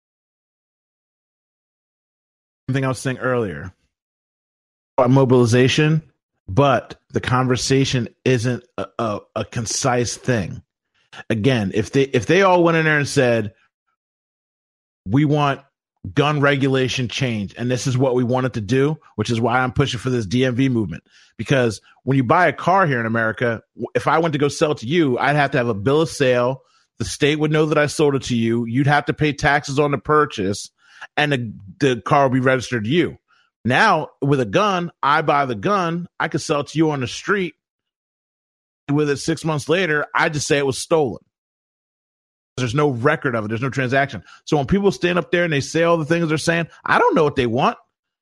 Something I was saying earlier about mobilization, but the conversation isn't a, a, a concise thing. Again, if they if they all went in there and said, we want gun regulation change, and this is what we wanted to do, which is why I'm pushing for this D M V movement. Because when you buy a car here in America, if I went to go sell it to you, I'd have to have a bill of sale. The state would know that I sold it to you. You'd have to pay taxes on the purchase, and the, the car will be registered to you. Now, with a gun, I buy the gun. I could sell it to you on the street. And with it six months later, I just say it was stolen. There's no record of it. There's no transaction. So when people stand up there and they say all the things they're saying, I don't know what they want.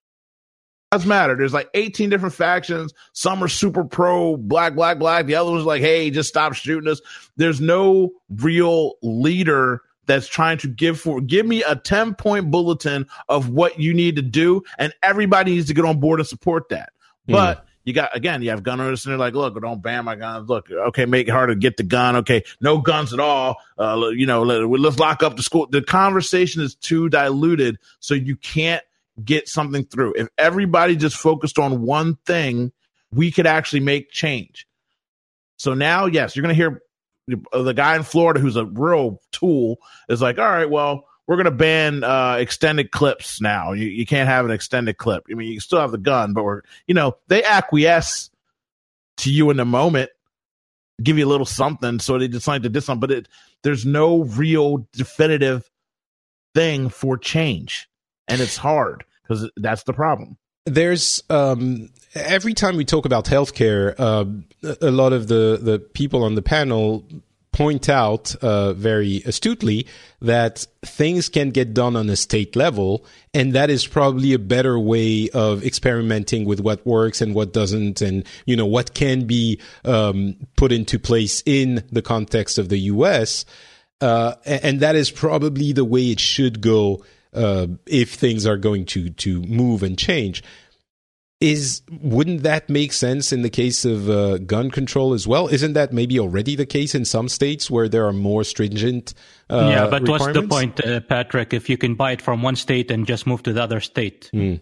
It doesn't matter. There's like eighteen different factions. Some are super pro black, black, black. The other one's like, hey, just stop shooting us. There's no real leader that's trying to give for, give me a ten point bulletin of what you need to do. And everybody needs to get on board and support that. Mm. But you got, again, you have gun owners and they're like, look, don't ban my guns. Look, okay, make it hard to get the gun. Okay, no guns at all. Uh, you know, let, let's lock up the school. The conversation is too diluted, so you can't get something through. If everybody just focused on one thing, we could actually make change. So now, yes, you're going to hear the guy in Florida who's a real tool is like, all right, well, we're going to ban uh, extended clips now. You, you can't have an extended clip. I mean, you can still have the gun, but we're, you know, they acquiesce to you in the moment, give you a little something, so they decide to do something. But it, there's no real definitive thing for change, and it's hard because that's the problem. There's um, every time we talk about healthcare, uh, a lot of the, the people on the panel point out uh, very astutely that things can get done on a state level, and that is probably a better way of experimenting with what works and what doesn't, and you know what can be um, put into place in the context of the U S. Uh, and that is probably the way it should go uh, if things are going to to move and change. is wouldn't that make sense in the case of uh, gun control as well? Isn't that maybe already the case in some states where there are more stringent uh, yeah, but what's the requirements? point, uh, Patrick, if you can buy it from one state and just move to the other state? Mm.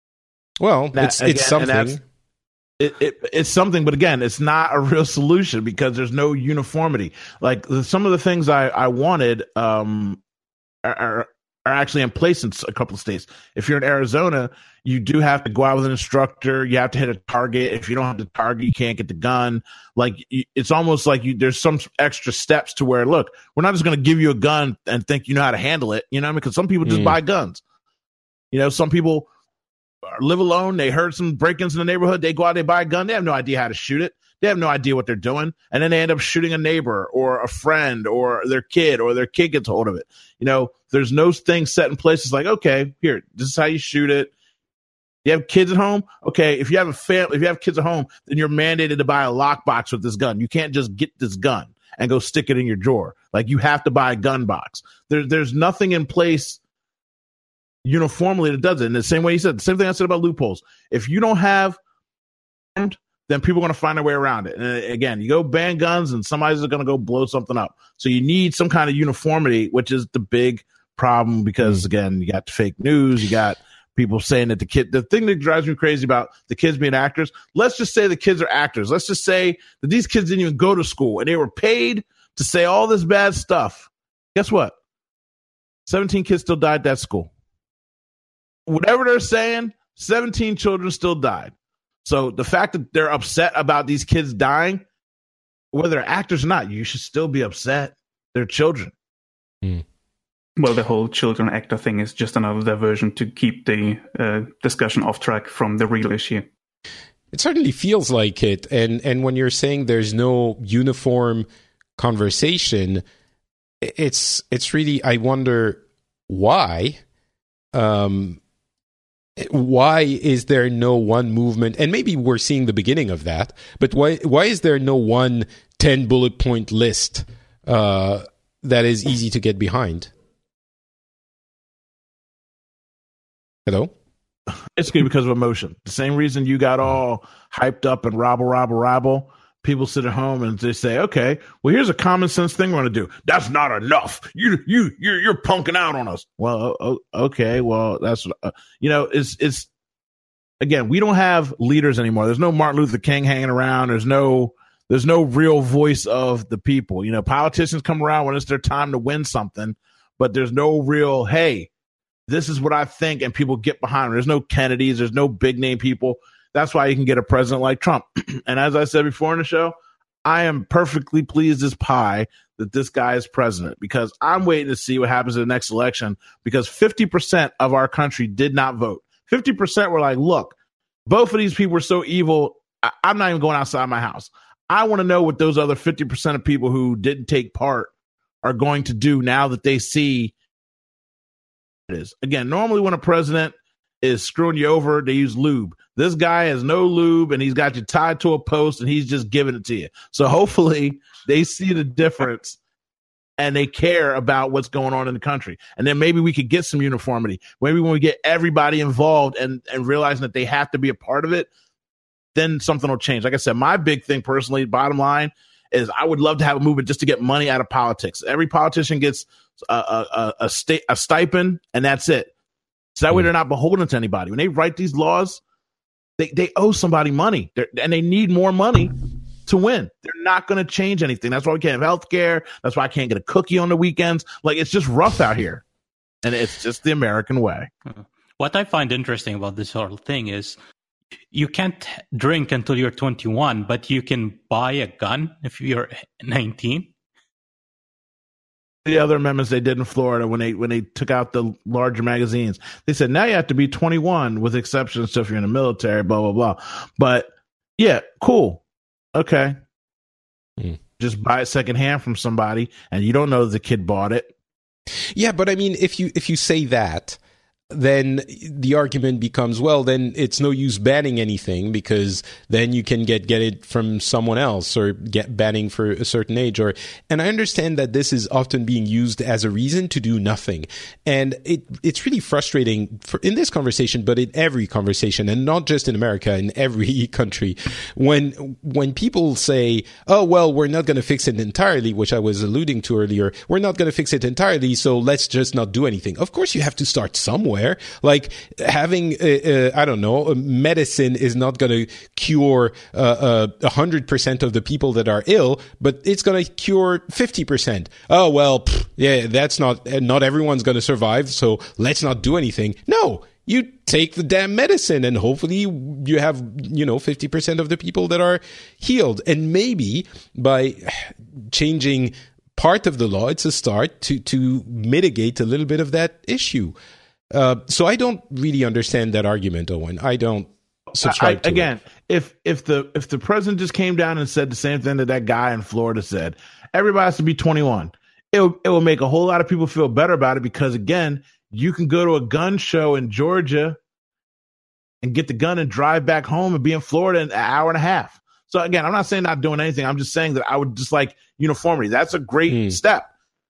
Well, That- it's again, it's and something. that's- It, it it's something, but again, it's not a real solution because there's no uniformity. Like the- some of the things I I wanted um are, are are actually in place in s- a couple of states. If you're in Arizona, you do have to go out with an instructor. You have to hit a target. If you don't have the target, you can't get the gun. Like you, it's almost like you there's some extra steps to where look, we're not just going to give you a gun and think you know how to handle it. You know, because some people just Mm. buy guns. You know, some people live alone. They heard some break-ins in the neighborhood. They go out, they buy a gun. They have no idea how to shoot it. They have no idea what they're doing. And then they end up shooting a neighbor or a friend or their kid, or their kid gets hold of it. You know, there's no thing set in place. It's like, okay, here, this is how you shoot it. You have kids at home? Okay, if you have a family, if you have kids at home, then you're mandated to buy a lockbox with this gun. You can't just get this gun and go stick it in your drawer. Like you have to buy a gun box. There, there's nothing in place uniformly that does it. In the same way you said, the same thing I said about loopholes. If you don't have, then people are going to find their way around it. And again, you go ban guns and somebody's going to go blow something up. So you need some kind of uniformity, which is the big problem because again, you got fake news, you got people saying that the kid, the thing that drives me crazy about the kids being actors, let's just say the kids are actors. Let's just say that these kids didn't even go to school and they were paid to say all this bad stuff. Guess what? seventeen kids still died at that school. Whatever they're saying, seventeen children still died. So the fact that they're upset about these kids dying, whether they're actors or not, you should still be upset. They're children. Mm. Well, the whole children actor thing is just another diversion to keep the uh, discussion off track from the real issue. It certainly feels like it. And and when you're saying there's no uniform conversation, it's it's really, I wonder why. Um, why is there no one movement? And maybe we're seeing the beginning of that, but why why is there no one ten bullet point list uh, that is easy to get behind? Hello? It's good because of emotion. The same reason you got all hyped up and rabble, rabble, rabble. People sit at home and they say, okay, well, here's a common sense thing we're going to do. That's not enough. You, you, you're, you're punking out on us. Well, oh, okay. Well, that's, uh, you know, it's, it's, again, we don't have leaders anymore. There's no Martin Luther King hanging around. There's no, there's no real voice of the people. You know, politicians come around when it's their time to win something, but there's no real, hey, this is what I think. And people get behind it. There's no Kennedys. There's no big name people. That's why you can get a president like Trump. And as I said before in the show, I am perfectly pleased as pie that this guy is president because I'm waiting to see what happens in the next election because fifty percent of our country did not vote. fifty percent were like, look, both of these people are so evil. I- I'm not even going outside my house. I want to know what those other fifty percent of people who didn't take part are going to do now that they see it is. Again, normally when a president is screwing you over, they use lube. This guy has no lube and he's got you tied to a post and he's just giving it to you. So hopefully they see the difference and they care about what's going on in the country. And then maybe we could get some uniformity. Maybe when we get everybody involved and, and realizing that they have to be a part of it, then something will change. Like I said, my big thing personally, bottom line, is I would love to have a movement just to get money out of politics. Every politician gets a, a, a, a, sta- a stipend and that's it. So that way they're not beholden to anybody. When they write these laws, they, they owe somebody money they're, and they need more money to win. They're not going to change anything. That's why we can't have health care. That's why I can't get a cookie on the weekends. Like, it's just rough out here. And it's just the American way. What I find interesting about this whole thing is you can't drink until you're twenty-one, but you can buy a gun if you're nineteen. The other amendments they did in Florida when they when they took out the larger magazines, they said now you have to be twenty-one with exceptions to if you're in the military, blah blah blah. But yeah, cool, okay. Mm. Just buy it secondhand from somebody, and you don't know the kid bought it. Yeah, but I mean, if you if you say that, then the argument becomes, well, then it's no use banning anything because then you can get get it from someone else or get banning for a certain age. Or, and I understand that this is often being used as a reason to do nothing, and it it's really frustrating for, in this conversation, but in every conversation, and not just in America, in every country, when when people say, "Oh, well, we're not going to fix it entirely," which I was alluding to earlier. We're not going to fix it entirely, so let's just not do anything. Of course, you have to start somewhere. Like having, uh, uh, I don't know, medicine is not going to cure a uh, hundred percent of the people that are ill, but it's going to cure fifty percent. Oh well, pff, yeah, that's not not everyone's going to survive, so let's not do anything. No. You take the damn medicine and hopefully you have, you know, fifty percent of the people that are healed. And maybe by changing part of the law, it's a start to, to mitigate a little bit of that issue. Uh, so I don't really understand that argument, Owen. I don't subscribe I, to again, it. if if the if the president just came down and said the same thing that that guy in Florida said, everybody has to be twenty-one. It will, it will make a whole lot of people feel better about it because, again, you can go to a gun show in Georgia and get the gun and drive back home and be in Florida in an hour and a half. So, again, I'm not saying not doing anything. I'm just saying that I would just like uniformity. That's a great mm. step.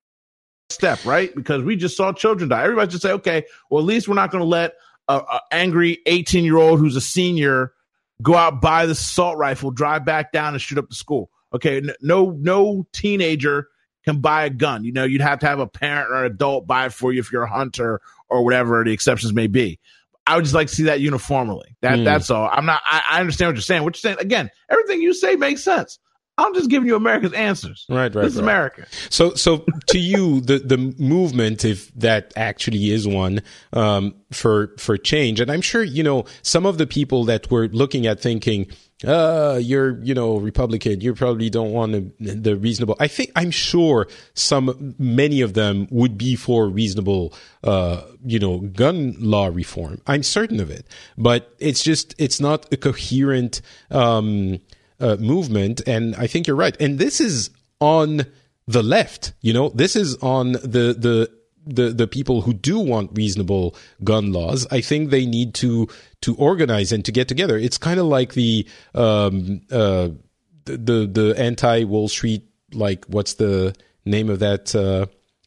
step, right? Because we just saw children die. Everybody just say, okay, well, at least we're not going to let an angry eighteen-year-old who's a senior go out, buy the assault rifle, drive back down and shoot up the school. Okay, no no teenager can buy a gun. You know, you'd have to have a parent or an adult buy it for you if you're a hunter or whatever the exceptions may be. I would just like to see that uniformly. That mm. That's all. I'm not, I, I understand what you're saying. What you're saying, again, everything you say makes sense. I'm just giving you America's answers. Right, right. This is right. America. So, so to you, the, the movement, if that actually is one, um, for, for change, and I'm sure, you know, some of the people that were looking at thinking, uh, you're, you know, Republican, you probably don't want the, the reasonable. I think, I'm sure some, many of them would be for reasonable, uh, you know, gun law reform. I'm certain of it, but it's just, it's not a coherent, um, Uh, movement, and I think you're right. And this is on the left, you know, this is on the the the the people who do want reasonable gun laws. I think they need to to organize and to get together. It's kind of like the um uh the the, the anti Wall Street, like what's the name of that? Uh,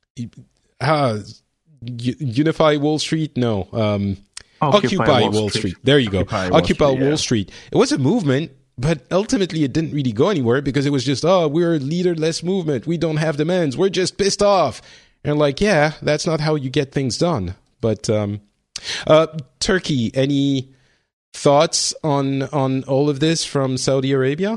ah, Unify Wall Street? No, um, Occupy, Occupy Wall, Wall Street. Street. There you go. Occupy, Occupy Wall Street. Wall Yeah. Street. It was a movement. But ultimately, it didn't really go anywhere because it was just, oh, we're a leaderless movement. We don't have demands. We're just pissed off. And like, yeah, that's not how you get things done. But um, uh, Turkey, any thoughts on on all of this from Saudi Arabia?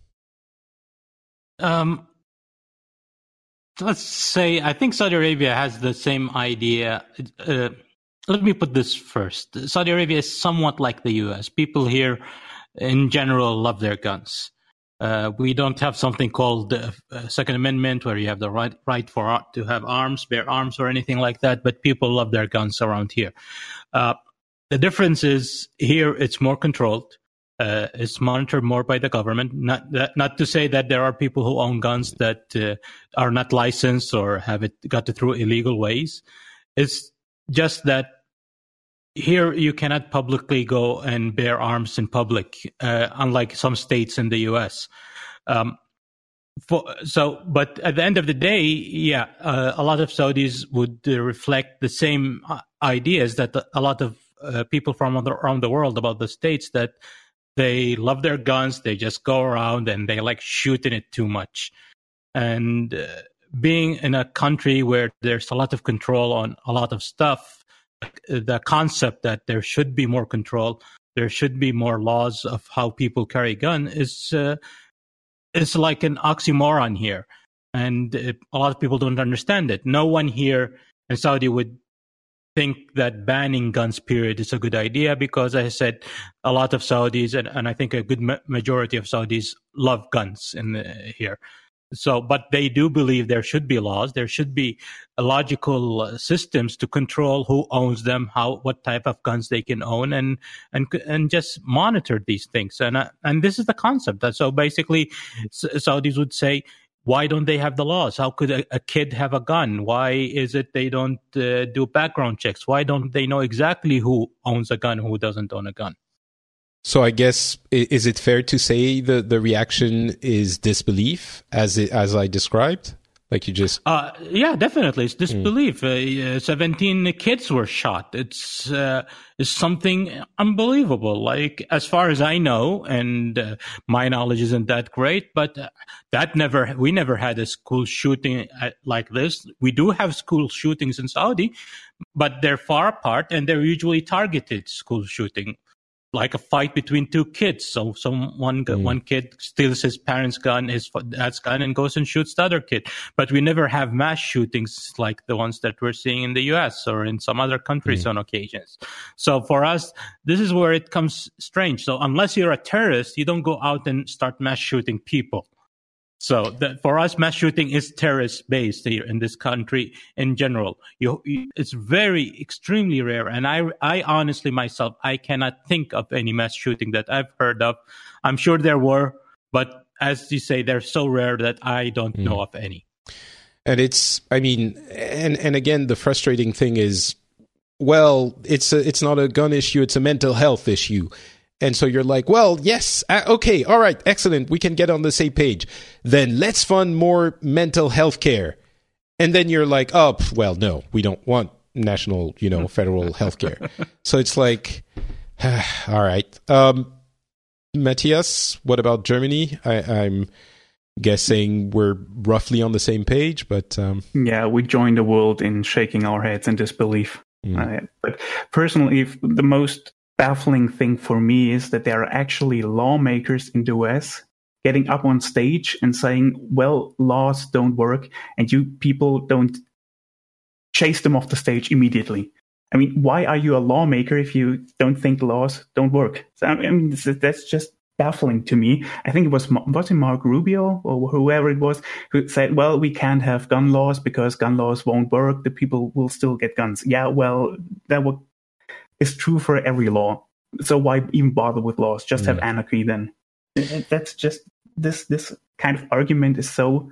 Um, let's say I think Saudi Arabia has the same idea. Uh, let me put this first. Saudi Arabia is somewhat like the U S. People here in general love their guns. Uh, we don't have something called the uh, Second Amendment where you have the right right for uh, to have arms, bear arms, or anything like that. But people love their guns around here. Uh, the difference is here it's more controlled. Uh, it's monitored more by the government. Not that, not to say that there are people who own guns that uh, are not licensed or have it got it through illegal ways. It's just that here, you cannot publicly go and bear arms in public, uh, unlike some states in the U S. Um, for, so, but at the end of the day, yeah, uh, a lot of Saudis would uh, reflect the same ideas that a lot of uh, people from around the world about the states, that they love their guns, they just go around and they like shooting it too much. And uh, being in a country where there's a lot of control on a lot of stuff, the concept that there should be more control, there should be more laws of how people carry a gun is uh, is like an oxymoron here, and it, a lot of people don't understand it. No one here in Saudi would think that banning guns, period, is a good idea because, as I said, a lot of Saudis and, and I think a good ma- majority of Saudis love guns in the, here. So, but they do believe there should be laws. There should be logical uh, systems to control who owns them, how, what type of guns they can own, and and and just monitor these things. And uh, and this is the concept. So basically, Saudis would say, Why don't they have the laws? How could a, a kid have a gun? Why is it they don't uh, do background checks? Why don't they know exactly who owns a gun, who doesn't own a gun? So I guess, is it fair to say the, the reaction is disbelief, as it, as I described? Like you just... Uh, yeah, definitely. It's disbelief. Mm. Uh, seventeen kids were shot. It's, uh, it's something unbelievable. Like, as far as I know, and uh, my knowledge isn't that great, but uh, that never, we never had a school shooting like this. We do have school shootings in Saudi, but they're far apart and they're usually targeted school shooting. Like a fight between two kids. So someone, mm. one kid steals his parents' gun, his dad's gun, and goes and shoots the other kid. But we never have mass shootings like the ones that we're seeing in the U S or in some other countries mm. on occasions. So for us, this is where it comes strange. So unless you're a terrorist, you don't go out and start mass shooting people. So that for us, mass shooting is terrorist-based here in this country in general. You, you, it's very, extremely rare. And I, I honestly, myself, I cannot think of any mass shooting that I've heard of. I'm sure there were, but as you say, they're so rare that I don't mm. know of any. And it's, I mean, and, and again, the frustrating thing is, well, it's a, it's not a gun issue, it's a mental health issue. And so you're like, well, yes, uh, okay, all right, excellent, we can get on the same page. Then let's fund more mental health care. And then you're like, oh, well, no, we don't want national, you know, federal health care. So it's like, all right. Um, Matthias, what about Germany? I, I'm guessing we're roughly on the same page, but... Um... Yeah, we join the world in shaking our heads in disbelief. Mm. Uh, but personally, if the most... baffling thing for me is that there are actually lawmakers in the U S getting up on stage and saying, well, laws don't work and you people don't chase them off the stage immediately. I mean, why are you a lawmaker if you don't think laws don't work? So, I mean, that's just baffling to me. I think it was, was it Mark Rubio or whoever it was who said, well, we can't have gun laws because gun laws won't work. The people will still get guns. Yeah, well, that would is true for every law. So why even bother with laws? Just have mm. anarchy then. That's just, this this kind of argument is so,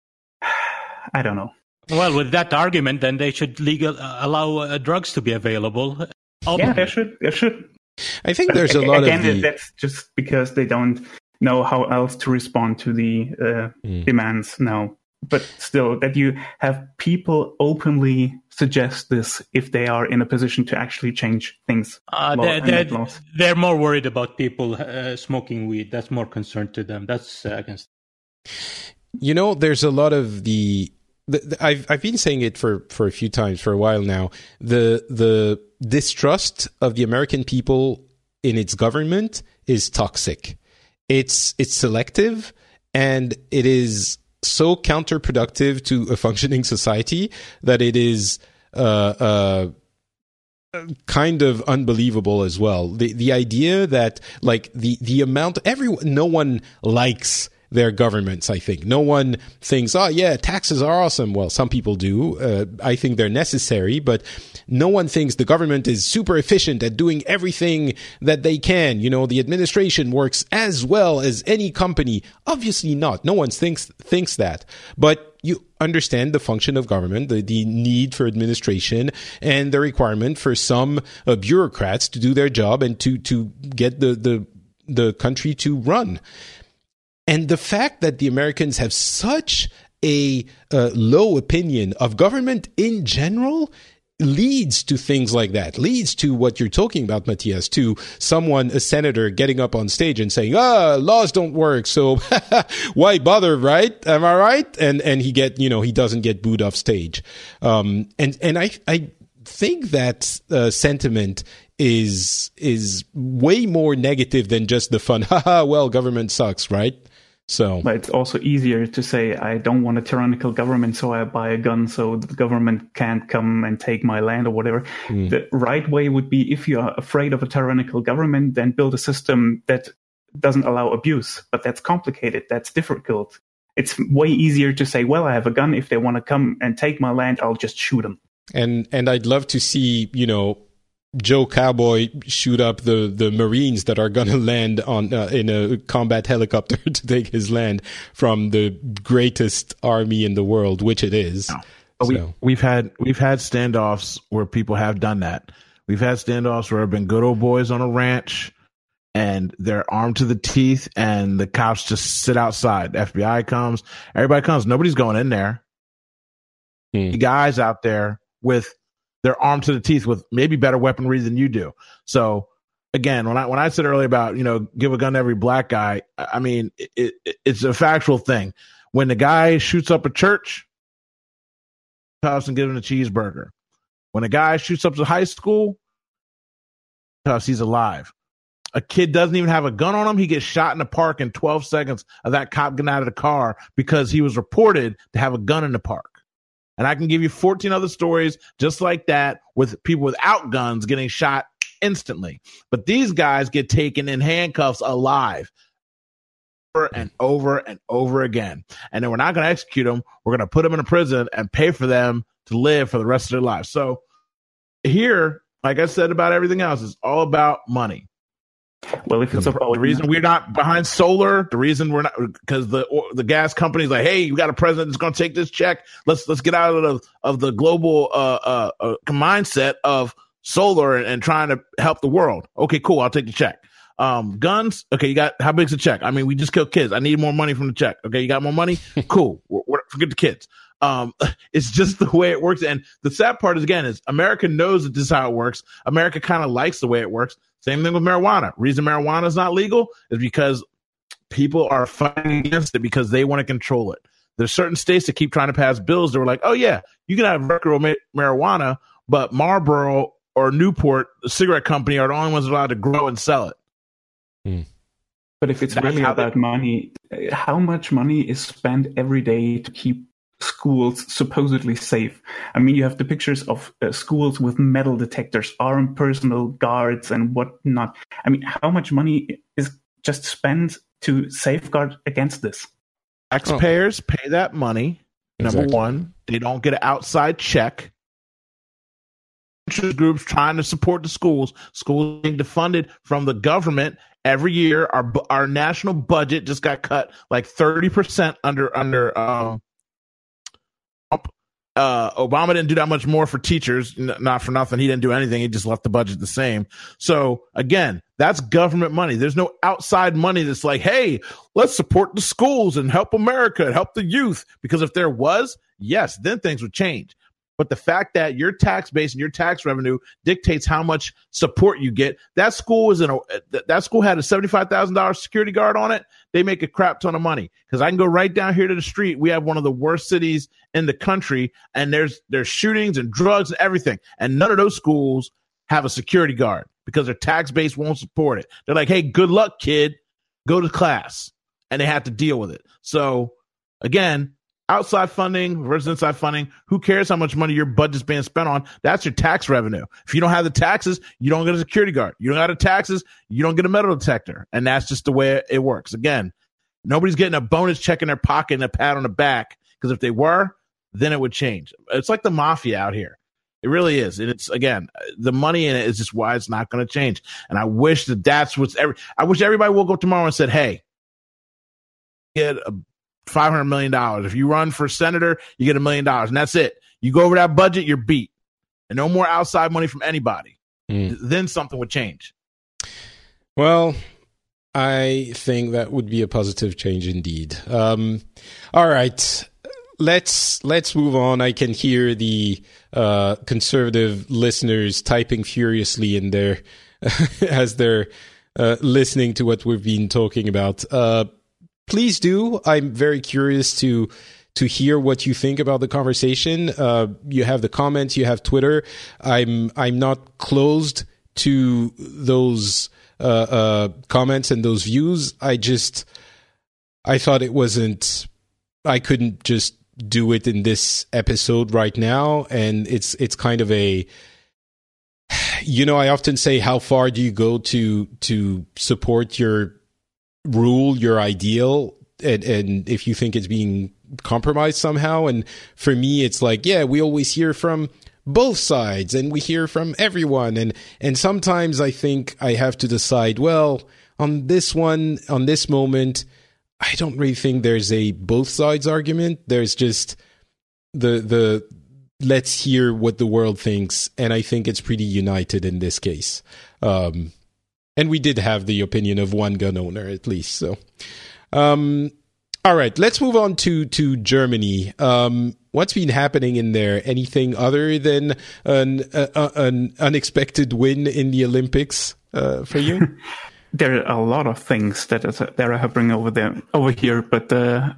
I don't know. Well, with that argument, then they should legal uh, allow uh, drugs to be available. Ultimately. Yeah, they should. They should. I think there's a lot Again, of the... that's just because they don't know how else to respond to the uh, mm. demands now. But still, that you have people openly suggest this if they are in a position to actually change things. Uh, they're, they're, they're more worried about people uh, smoking weed. That's more concern to them. That's uh, against. You know, there's a lot of the, the, the I've I've been saying it for, for a few times for a while now. The the distrust of the American people in its government is toxic. It's it's selective, and it is so counterproductive to a functioning society that it is uh, uh, kind of unbelievable as well. The the idea that like the the amount everyone no one likes their governments, I think. No one thinks, oh yeah, taxes are awesome. Well, some people do. Uh, I think they're necessary, but no one thinks the government is super efficient at doing everything that they can. You know, the administration works as well as any company. Obviously not. No one thinks thinks that. But you understand the function of government, the, the need for administration, and the requirement for some uh, bureaucrats to do their job and to, to get the, the, the country to run. And the fact that the Americans have such a uh, low opinion of government in general leads to things like that, leads to what you're talking about, Matthias, to someone, a senator, getting up on stage and saying, ah, laws don't work, so why bother, right? Am I right? And and he get, you know, he doesn't get booed off stage. Um, and, and I, I think that uh, sentiment is is way more negative than just the fun, haha, well, government sucks, right? So, but it's also easier to say, I don't want a tyrannical government, so I buy a gun so the government can't come and take my land or whatever. Mm. The right way would be, if you are afraid of a tyrannical government, then build a system that doesn't allow abuse. But that's complicated. That's difficult. It's way easier to say, well, I have a gun. If they want to come and take my land, I'll just shoot them. And and I'd love to see, you know, Joe Cowboy shoot up the, the Marines that are going to land on uh, in a combat helicopter to take his land from the greatest army in the world, which it is. No. So. We, we've had we've had standoffs where people have done that. We've had standoffs where have been good old boys on a ranch and they're armed to the teeth and the cops just sit outside. The F B I comes, everybody comes. Nobody's going in there. Hmm. The guys out there with they're armed to the teeth with maybe better weaponry than you do. So again, when I when I said earlier about, you know, give a gun to every black guy, I mean, it, it, it's a factual thing. When the guy shoots up a church, cuffs and give him a cheeseburger. When a guy shoots up to high school, cuffs, he's alive. A kid doesn't even have a gun on him. He gets shot in the park in twelve seconds of that cop getting out of the car because he was reported to have a gun in the park. And I can give you fourteen other stories just like that with people without guns getting shot instantly. But these guys get taken in handcuffs alive over and over and over again. And then we're not going to execute them. We're going to put them in a prison and pay for them to live for the rest of their lives. So here, like I said about everything else, it's all about money. Well, if it's the, about the reason we're not behind solar, the reason we're not because the the gas company's like, hey, you got a president that's going to take this check. Let's let's get out of the of the global uh, uh, uh, mindset of solar and, and trying to help the world. Okay, cool. I'll take the check. Um, guns. Okay, you got how big's the check? I mean, we just killed kids. I need more money from the check. Okay, you got more money? Cool. We're, we're, forget the kids. Um, it's just the way it works. And the sad part is, again, is America knows that this is how it works. America kind of likes the way it works. Same thing with marijuana. Reason marijuana is not legal is because people are fighting against it because they want to control it. There's certain states that keep trying to pass bills that were like, oh yeah, you can have recreational marijuana, but Marlboro or Newport, the cigarette company, are the only ones allowed to grow and sell it. Hmm. But if it's That's really about they- money, how much money is spent every day to keep schools supposedly safe? I mean, you have the pictures of uh, schools with metal detectors, armed personal guards, and whatnot. I mean, how much money is just spent to safeguard against this? Taxpayers oh. pay that money. Number exactly. one, they don't get an outside check. Interest groups trying to support the schools. Schools being defunded from the government every year. Our our national budget just got cut like thirty percent under under. Um, Uh, Obama didn't do that much more for teachers, n- not for nothing. He didn't do anything. He just left the budget the same. So again, that's government money. There's no outside money that's like, hey, let's support the schools and help America and help the youth. Because if there was, yes, then things would change. But the fact that your tax base and your tax revenue dictates how much support you get. That school was in a, that school had a seventy-five thousand dollars security guard on it. They make a crap ton of money because I can go right down here to the street. We have one of the worst cities in the country, and there's there's shootings and drugs and everything. And none of those schools have a security guard because their tax base won't support it. They're like, hey, good luck, kid. Go to class. And they have to deal with it. So again, outside funding versus inside funding. Who cares how much money your budget's being spent on? That's your tax revenue. If you don't have the taxes, you don't get a security guard. You don't have the taxes, you don't get a metal detector. And that's just the way it works. Again, nobody's getting a bonus check in their pocket and a pat on the back, because if they were, then it would change. It's like the mafia out here. It really is. And it's, again, the money in it is just why it's not going to change. And I wish that that's what's every, I wish everybody woke up tomorrow and said, hey, get a five hundred million dollars. If you run for senator, you get a million dollars, and that's it. You go over that budget, you're beat. And no more outside money from anybody. Mm. Then something would change. Well, I think that would be a positive change indeed. Um, all right. Let's let's move on. I can hear the uh, conservative listeners typing furiously in there as they're uh, listening to what we've been talking about. Uh, Please do. I'm very curious to to hear what you think about the conversation. Uh, you have the comments. You have Twitter. I'm I'm not closed to those uh, uh, comments and those views. I just I thought it wasn't. I couldn't just do it in this episode right now, and it's it's kind of a. You know, I often say, how far do you go to to support your rule, your ideal, and, and if you think it's being compromised somehow? And for me, it's like, yeah, we always hear from both sides and we hear from everyone. And, and sometimes I think I have to decide, well, on this one, on this moment, I don't really think there's a both sides argument. There's just the, the, let's hear what the world thinks. And I think it's pretty united in this case. Um, and we did have the opinion of one gun owner at least. So, um, all right, let's move on to, to Germany. Um, what's been happening in there? Anything other than an, uh, an unexpected win in the Olympics, uh, for you? There are a lot of things that are, that are happening over there, over here, but, uh,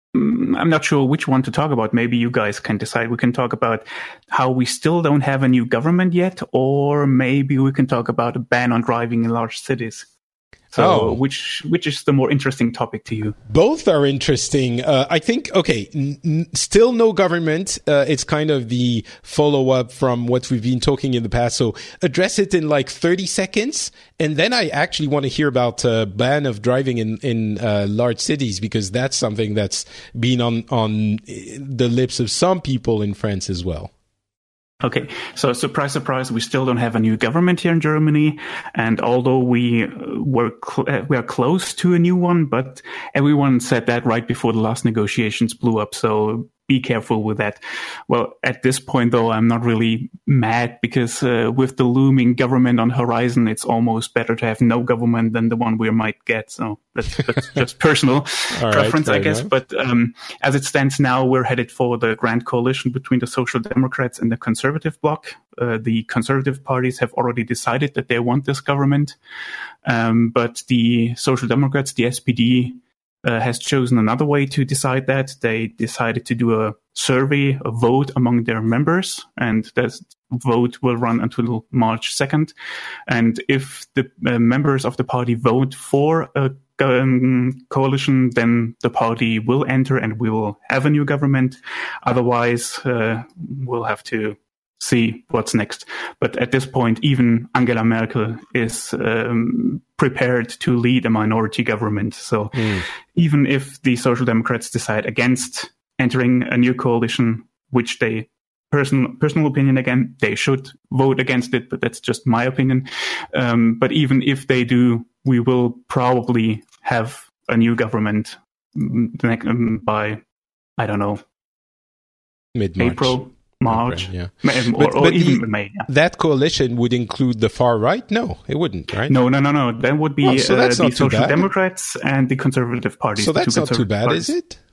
I'm not sure which one to talk about. Maybe you guys can decide. We can talk about how we still don't have a new government yet, or maybe we can talk about a ban on driving in large cities. So oh. which which is the more interesting topic to you? Both are interesting. Uh, I think, okay, n- n- still no government. Uh, it's kind of the follow-up from what we've been talking in the past. So address it in like thirty seconds. And then I actually want to hear about uh, ban of driving in, in uh, large cities, because that's something that's been on, on the lips of some people in France as well. Okay, so surprise, surprise, we still don't have a new government here in Germany. And although we were cl- we are close to a new one, but everyone said that right before the last negotiations blew up. So be careful with that. Well, at this point, though, I'm not really mad, because uh, with the looming government on the horizon, it's almost better to have no government than the one we might get. So that's, that's just personal preference, right, I guess. Enough. But um, as it stands now, we're headed for the grand coalition between the Social Democrats and the Conservative Bloc. Uh, the Conservative parties have already decided that they want this government. Um, but the Social Democrats, the S P D, Uh, has chosen another way to decide that. They decided to do a survey, a vote among their members, and that vote will run until March second. And if the uh, members of the party vote for a um, coalition, then the party will enter and we will have a new government. Otherwise, uh, we'll have to see what's next. But at this point, even Angela Merkel is um, prepared to lead a minority government. So mm. even if the Social Democrats decide against entering a new coalition, which they, personal personal opinion again, they should vote against it, but that's just my opinion. Um, but even if they do, we will probably have a new government by, I don't know, mid-March. April. March, okay, yeah. or, but, or but even the, May. Yeah. That coalition would include the far right? No, it wouldn't, right? No, no, no, no. That would be oh, so uh, the Social bad. Democrats and the Conservative parties. So that's not too bad, parties. Is it?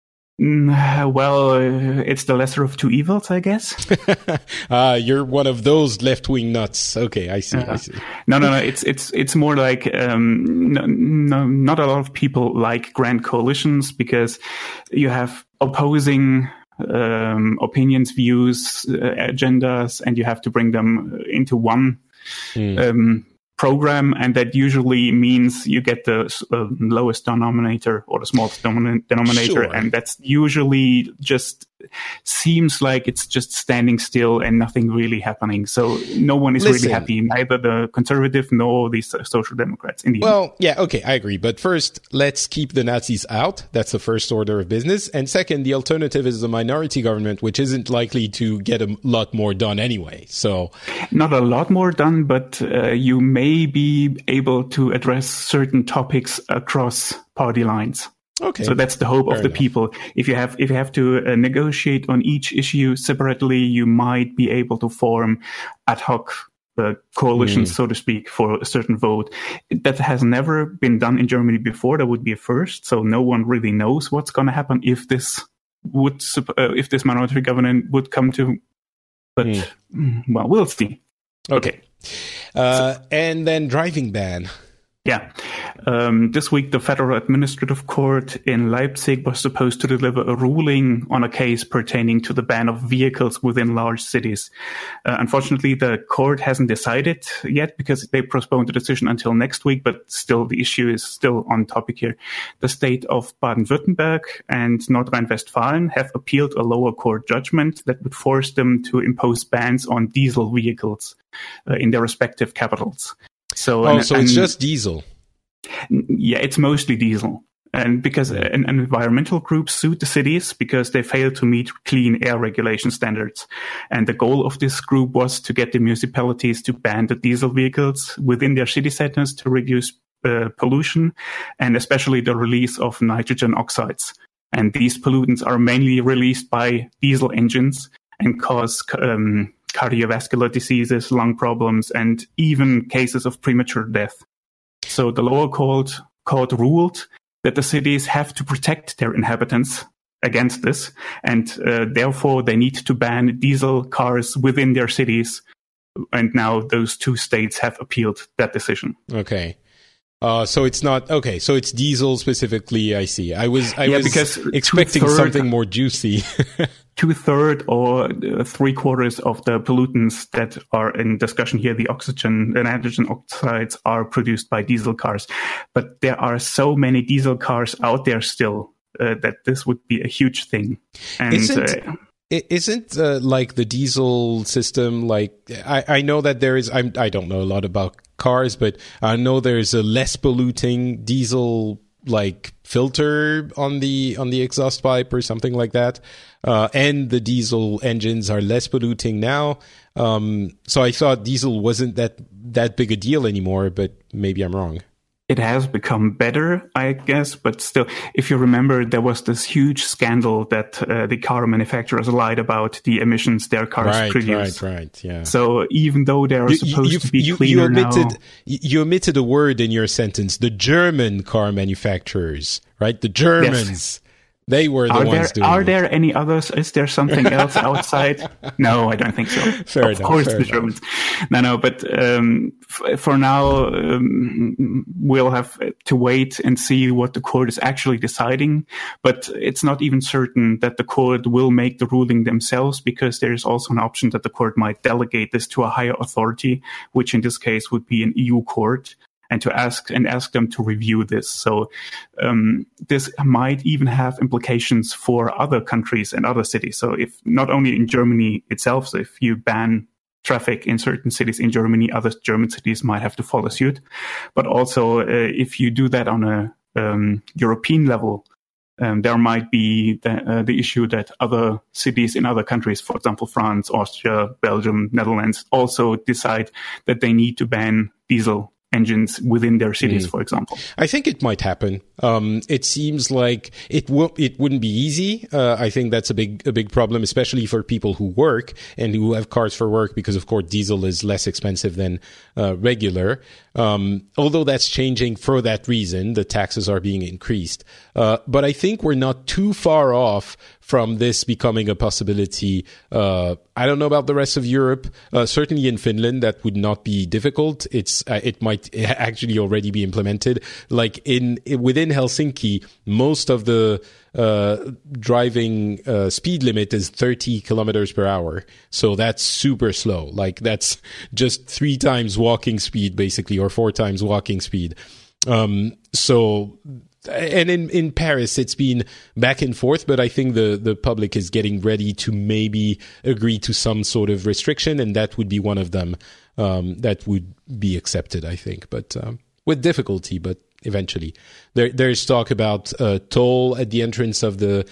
Mm, well, uh, it's the lesser of two evils, I guess. Ah, uh, you're one of those left-wing nuts. Okay, I see. Uh, I see. No, no, no. It's it's it's more like um, no, no, not a lot of people like grand coalitions, because you have opposing um, opinions, views, uh, agendas, and you have to bring them into one mm. um, program, and that usually means you get the uh, lowest denominator or the smallest domin- denominator, sure. And that's usually just seems like it's just standing still and nothing really happening. So no one is Listen, really happy, neither the Conservative nor the Social Democrats. In the well, end. yeah, okay, I agree. But first, let's keep the Nazis out. That's the first order of business. And second, the alternative is a minority government, which isn't likely to get a lot more done anyway. So not a lot more done, but uh, you may be able to address certain topics across party lines. Okay. So that's the hope Fair of the enough. people. If you have, if you have to uh, negotiate on each issue separately, you might be able to form ad hoc uh, coalitions, mm. so to speak, for a certain vote. That has never been done in Germany before. That would be a first. So no one really knows what's going to happen if this would, uh, if this minority government would come to. But mm. well, we'll see. Okay. okay. Uh, so, and then driving ban. Yeah. Um, this week, the Federal Administrative Court in Leipzig was supposed to deliver a ruling on a case pertaining to the ban of vehicles within large cities. Uh, unfortunately, the court hasn't decided yet because they postponed the decision until next week, but still the issue is still on topic here. The state of Baden-Württemberg and North Rhine-Westphalia have appealed a lower court judgment that would force them to impose bans on diesel vehicles uh, in their respective capitals. So, oh, and, so and, it's just diesel. Yeah, it's mostly diesel. And because an, an environmental group sued the cities because they failed to meet clean air regulation standards. And the goal of this group was to get the municipalities to ban the diesel vehicles within their city centers to reduce uh, pollution, and especially the release of nitrogen oxides. And these pollutants are mainly released by diesel engines and cause um, cardiovascular diseases, lung problems, and even cases of premature death. So the lower court, court ruled that the cities have to protect their inhabitants against this, and uh, therefore they need to ban diesel cars within their cities. And now those two states have appealed that decision. Okay. Uh, so it's not okay. So it's diesel specifically. I see. I was I yeah, was because expecting something more juicy. Two third or uh, three quarters of the pollutants that are in discussion here, the oxygen and nitrogen oxides, are produced by diesel cars. But there are so many diesel cars out there still uh, that this would be a huge thing. And Isn't- uh, It isn't uh, like the diesel system, like I, I know that there is, I'm, I don't know a lot about cars, but I know there's a less polluting diesel like filter on the on the exhaust pipe or something like that, uh, and the diesel engines are less polluting now. Um, so I thought diesel wasn't that that big a deal anymore, but maybe I'm wrong. It has become better, I guess, but still, if you remember, there was this huge scandal that uh, the car manufacturers lied about the emissions their cars Right, produce. right, right. Yeah. So even though they are You, supposed you, to be you, cleaner you omitted now, you omitted a word in your sentence. The German car manufacturers, right? The Germans. Yes. They were the are ones there doing are it. there any others? Is there something else outside? No, I don't think so. Fair of enough, course, fair the enough. Germans. No, no. But um, f- for now, um, we'll have to wait and see what the court is actually deciding. But it's not even certain that the court will make the ruling themselves, because there is also an option that the court might delegate this to a higher authority, which in this case would be an E U court, and to ask and ask them to review this. So um, this might even have implications for other countries and other cities. So if not only in Germany itself, so if you ban traffic in certain cities in Germany, other German cities might have to follow suit. But also uh, if you do that on a um, European level, um, there might be the, uh, the issue that other cities in other countries, for example, France, Austria, Belgium, Netherlands, also decide that they need to ban diesel engines within their cities, Mm. for example. I think it might happen. Um, it seems like it will. It wouldn't be easy. Uh, I think that's a big, a big problem, especially for people who work and who have cars for work, because of course diesel is less expensive than uh, regular. Um, although that's changing for that reason, the taxes are being increased. Uh, but I think we're not too far off from this becoming a possibility. Uh, I don't know about the rest of Europe. Uh, certainly in Finland, that would not be difficult. It's uh, it might actually already be implemented. Like in within Helsinki, most of the uh, driving uh, speed limit is thirty kilometers per hour. So that's super slow. Like that's just three times walking speed, basically, or four times walking speed. Um, so. And in, in Paris, it's been back and forth, but I think the, the public is getting ready to maybe agree to some sort of restriction, and that would be one of them um, that would be accepted, I think, but um, with difficulty, but eventually. There, there's talk about uh, toll at the entrance of the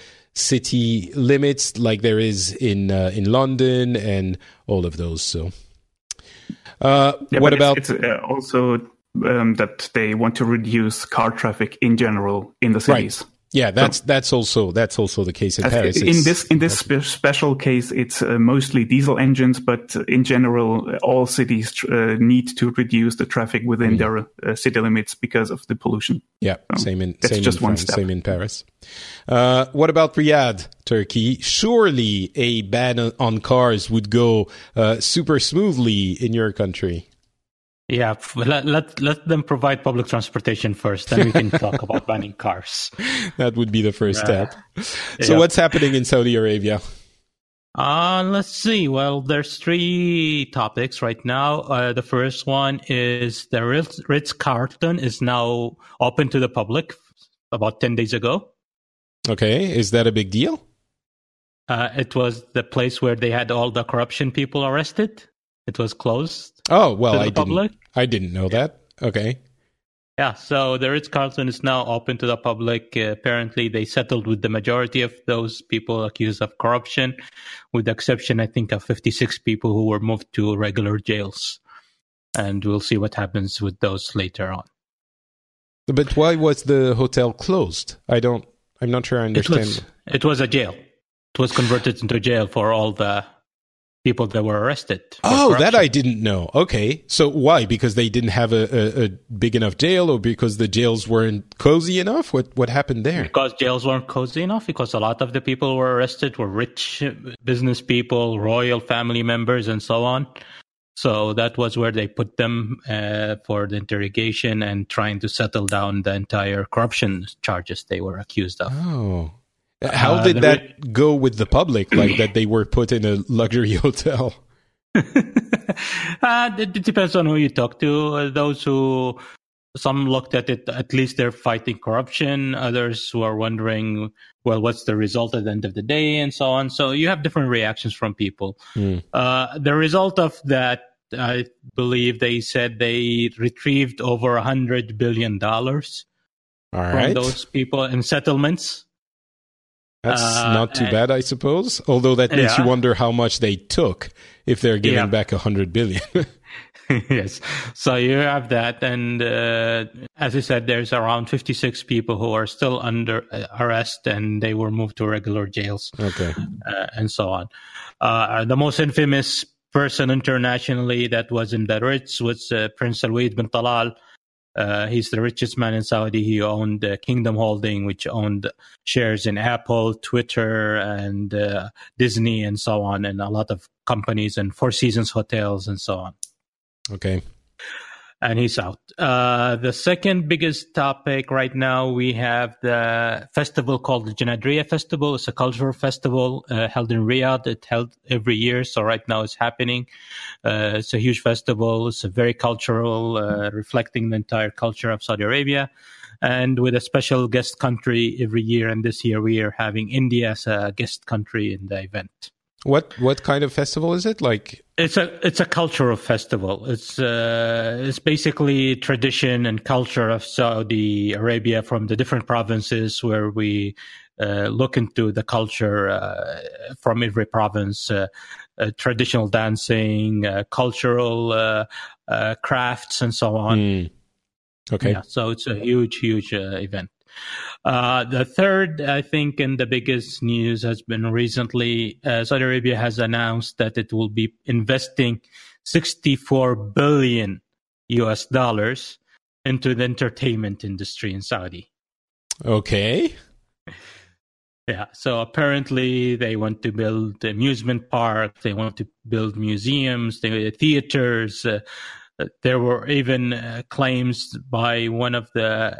city limits, like there is in uh, in London, and all of those. So, uh, Yeah, what but about? it's, it's uh, also um, that they want to reduce car traffic in general in the cities. Right. Yeah, that's that's also that's also the case in As- Paris. In It's- this in this spe- special case, it's uh, mostly diesel engines, but in general, uh, all cities uh, need to reduce the traffic within Mm. their uh, city limits because of the pollution. Yeah, So same in that's same just in one France, step. same in Paris. Uh, what about Riyadh, Turkey? Surely a ban on- on cars would go uh, super smoothly in your country. Yeah, f- let, let let them provide public transportation first, then we can talk about banning cars. That would be the first Uh, step. So yeah. what's happening in Saudi Arabia? Uh, let's see. Well, there's three topics right now. Uh, the first one is the Ritz, Ritz-Carlton is now open to the public about ten days ago. Okay, is that a big deal? Uh, it was the place where they had all the corruption people arrested. It was closed Oh, well, to I the didn't public. I didn't know that. Okay. Yeah, so the Ritz-Carlton is now open to the public. Uh, apparently, they settled with the majority of those people accused of corruption, with the exception, I think, of fifty-six people who were moved to regular jails. And we'll see what happens with those later on. But why was the hotel closed? I don't, I'm not sure I understand. It was, it was a jail. It was converted into a jail for all the people that were arrested. Oh, corruption. That I didn't know. Okay. So why? Because they didn't have a, a, a big enough jail, or because the jails weren't cozy enough? What what happened there? Because jails weren't cozy enough, because a lot of the people who were arrested were rich business people, royal family members, and so on. So that was where they put them uh, for the interrogation and trying to settle down the entire corruption charges they were accused of. Oh. How Uh, did the that ri- go with the public, like that they were put in a luxury hotel? uh, it, it depends on who you talk to. Uh, those who, some looked at it, at least they're fighting corruption. Others who are wondering, well, what's the result at the end of the day, and so on. So you have different reactions from people. Mm. Uh, the result of that, I believe they said they retrieved over one hundred billion dollars All from right. those people in settlements. That's Uh, not too and- bad, I suppose. Although that makes Yeah. you wonder how much they took if they're giving Yeah. back a hundred billion. Yes. So you have that. And uh, as I said, there's around fifty-six people who are still under uh, arrest, and they were moved to regular jails Okay. uh, and so on. Uh, the most infamous person internationally that was in the Ritz was uh, Prince Saud bin Talal. Uh, he's the richest man in Saudi. He owned uh, Kingdom Holding, which owned shares in Apple, Twitter, and uh, Disney, and so on, and a lot of companies and Four Seasons hotels and so on. Okay. And he's out. Uh, the second biggest topic right now, we have the festival called the Janadriya Festival. It's a cultural festival uh, held in Riyadh. It's held every year, so right now it's happening. Uh, it's a huge festival. It's a very cultural, uh, reflecting the entire culture of Saudi Arabia, and with a special guest country every year. And this year we are having India as a guest country in the event. What what kind of festival is it? Like It's a it's a cultural festival. It's uh, it's basically tradition and culture of Saudi Arabia from the different provinces, where we uh, look into the culture uh, from every province, uh, uh, traditional dancing, uh, cultural uh, uh, crafts, and so on. Hmm. Okay. Yeah, so it's a huge, huge uh, event. Uh, the third, I think, and the biggest news has been recently, uh, Saudi Arabia has announced that it will be investing sixty-four billion U S dollars into the entertainment industry in Saudi. Okay. Yeah, so apparently they want to build amusement parks, they want to build museums, they, theaters. Uh, there were even uh, claims by one of the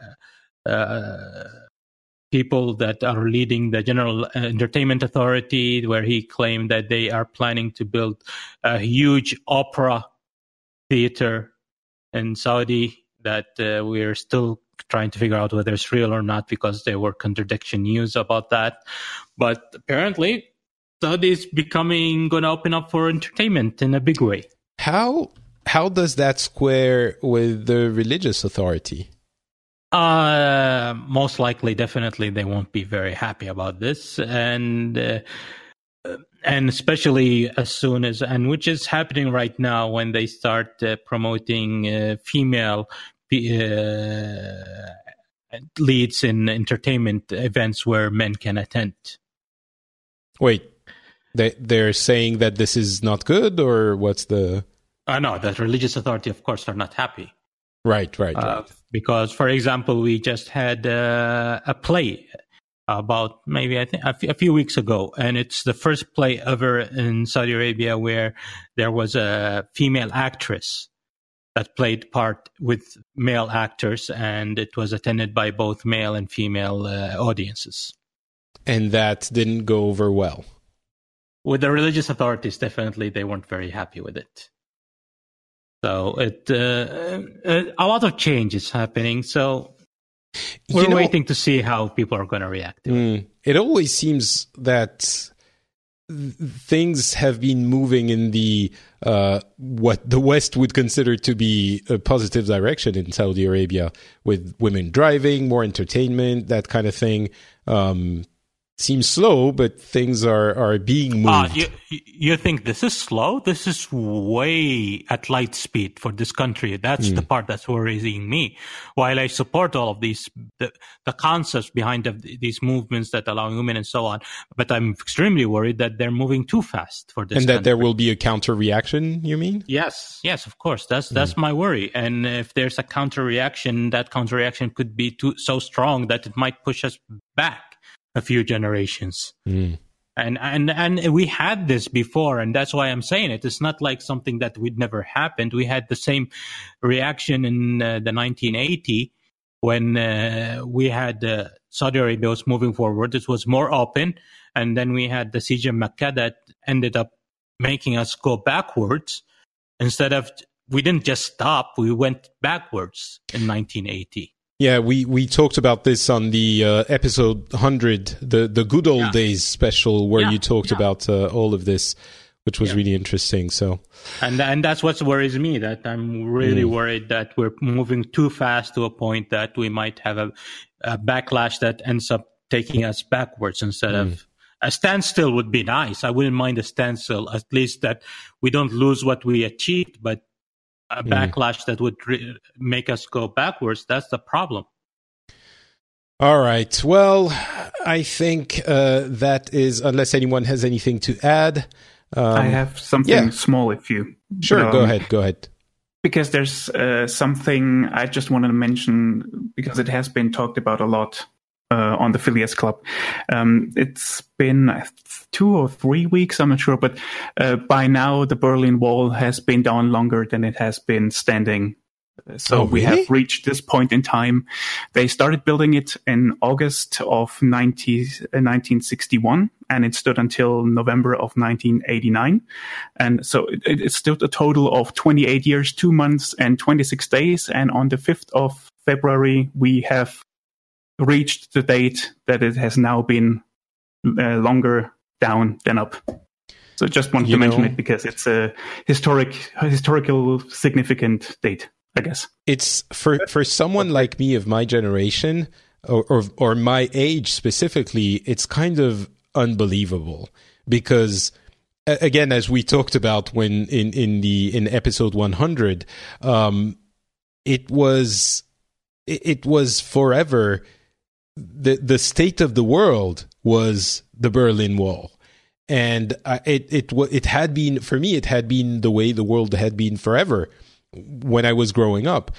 uh, people that are leading the General Entertainment Authority, where he claimed that they are planning to build a huge opera theater in Saudi, that uh, we're still trying to figure out whether it's real or not, because there were contradiction news about that. But apparently, Saudi is becoming going to open up for entertainment in a big way. How how does that square with the religious authority? Uh, most likely, definitely, they won't be very happy about this, and uh, and especially as soon as, and which is happening right now, when they start uh, promoting uh, female uh, leads in entertainment events where men can attend. Wait, they they're saying that this is not good, or what's the? I uh, know that religious authority, of course, are not happy. Right, right, Uh, right. because, for example, we just had uh, a play about maybe I think a, f- a few weeks ago, and it's the first play ever in Saudi Arabia where there was a female actress that played part with male actors, and it was attended by both male and female uh, audiences. And that didn't go over well. With the religious authorities, definitely they weren't very happy with it. So it uh, uh, a lot of change is happening. So we're You know, waiting to see how people are going to react to it. Mm, it always seems that th- things have been moving in the uh, what the West would consider to be a positive direction in Saudi Arabia, with women driving, more entertainment, that kind of thing. Um, seems slow, but things are, are being moved. Uh, you, you think this is slow? This is way at light speed for this country. That's mm. the part that's worrying me. While I support all of these, the, the concepts behind the, these movements that allow women and so on, but I'm extremely worried that they're moving too fast for this And that country. there will be a counter reaction, you mean? Yes, yes, of course. That's that's mm. my worry. And if there's a counter reaction, that counter reaction could be too, so strong that it might push us back a few generations. Mm. And, and, and we had this before, and that's why I'm saying it. It's not like something that would never happened. We had the same reaction in uh, the nineteen eighty when uh, we had uh, Saudi Arabia was moving forward. It was more open. And then we had the siege of Mecca that ended up making us go backwards. Instead of, we didn't just stop, we went backwards in nineteen eighty. Yeah, we, we talked about this on the uh, episode one hundred, the, the good old yeah. days special, where yeah, you talked yeah. about uh, all of this, which was yeah. really interesting. So, and and that's what worries me. That I'm really mm. worried that we're moving too fast to a point that we might have a, a backlash that ends up taking us backwards instead mm. of a standstill. Would be nice. I wouldn't mind a standstill, at least that we don't lose what we achieved, but a backlash mm. that would re- make us go backwards. That's the problem. All right. Well, I think uh, that is, unless anyone has anything to add. Um, I have something yeah. small if you... Sure, um, go ahead, go ahead. Because there's uh, something I just wanted to mention, because it has been talked about a lot uh, on the Phileas Club. Um, it's been two or three weeks, I'm not sure, but uh, by now the Berlin Wall has been down longer than it has been standing. So oh, we really? have reached this point in time. They started building it in August of nineteen sixty-one, and it stood until November of nineteen eighty-nine. And so it, it stood a total of twenty-eight years, two months, and twenty-six days. And on the fifth of February, we have reached the date that it has now been uh, longer down than up. So just wanted you to know, mention it because it's a historic, historical significant date, I guess. It's for, for someone like me of my generation or, or, or my age specifically, it's kind of unbelievable because, again, as we talked about when in, in the, in episode one hundred, um, it was, it, it was forever. The, the state of the world was the Berlin Wall. And uh, it, it, it had been, for me, it had been the way the world had been forever when I was growing up.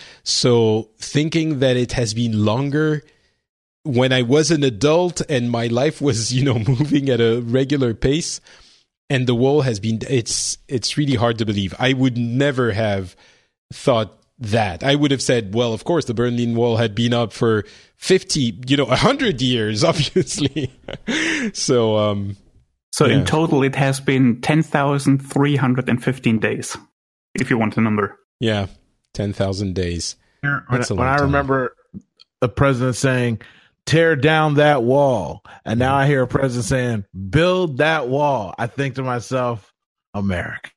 So thinking that it has been longer when I was an adult and my life was, you know, moving at a regular pace, and the wall has been, it's, it's really hard to believe. I would never have thought that. I would have said, well, of course, the Berlin Wall had been up for fifty, you know, one hundred years, obviously. so, um, So yeah. in total, it has been ten thousand three hundred fifteen days, if you want a number. Yeah, ten thousand days. When, when I remember a president saying, tear down that wall. And now I hear a president saying, build that wall. I think to myself, America.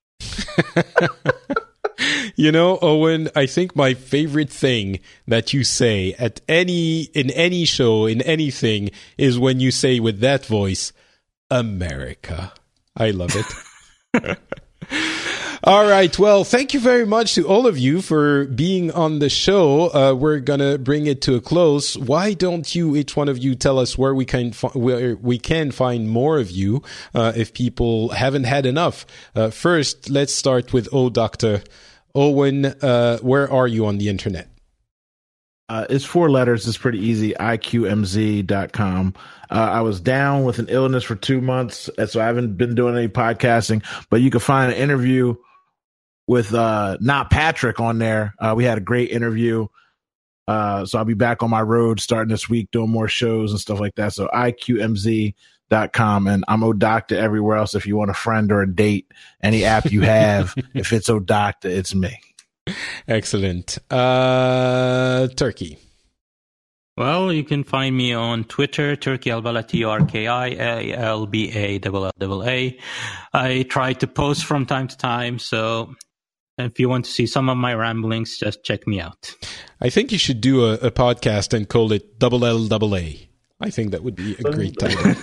You know, Owen, I think my favorite thing that you say at any, in any show, in anything, is when you say with that voice, America. I love it. All right. Well, thank you very much to all of you for being on the show. Uh, we're going to bring it to a close. Why don't you, each one of you, tell us where we can, fi- where we can find more of you, uh, if people haven't had enough. Uh, first, let's start with Oh Doctor Owen. Uh, where are you on the internet? Uh, it's four letters. It's pretty easy. I Q M Z dot com. Uh, I was down with an illness for two months, and so I haven't been doing any podcasting, but you can find an interview with uh, Not Patrick on there. Uh, we had a great interview. Uh, so I'll be back on my road starting this week, doing more shows and stuff like that. So I Q M Z dot com, and I'm O'Doctor everywhere else. If you want a friend or a date, any app you have, if it's O'Doctor, it's me. Excellent. Uh, Turkey. Well, you can find me on Twitter, Turki Albala, T R K I A L B A L L A. I try to post from time to time, so if you want to see some of my ramblings, just check me out. I think you should do a, a podcast and call it Double L Double A. I think that would be a great title.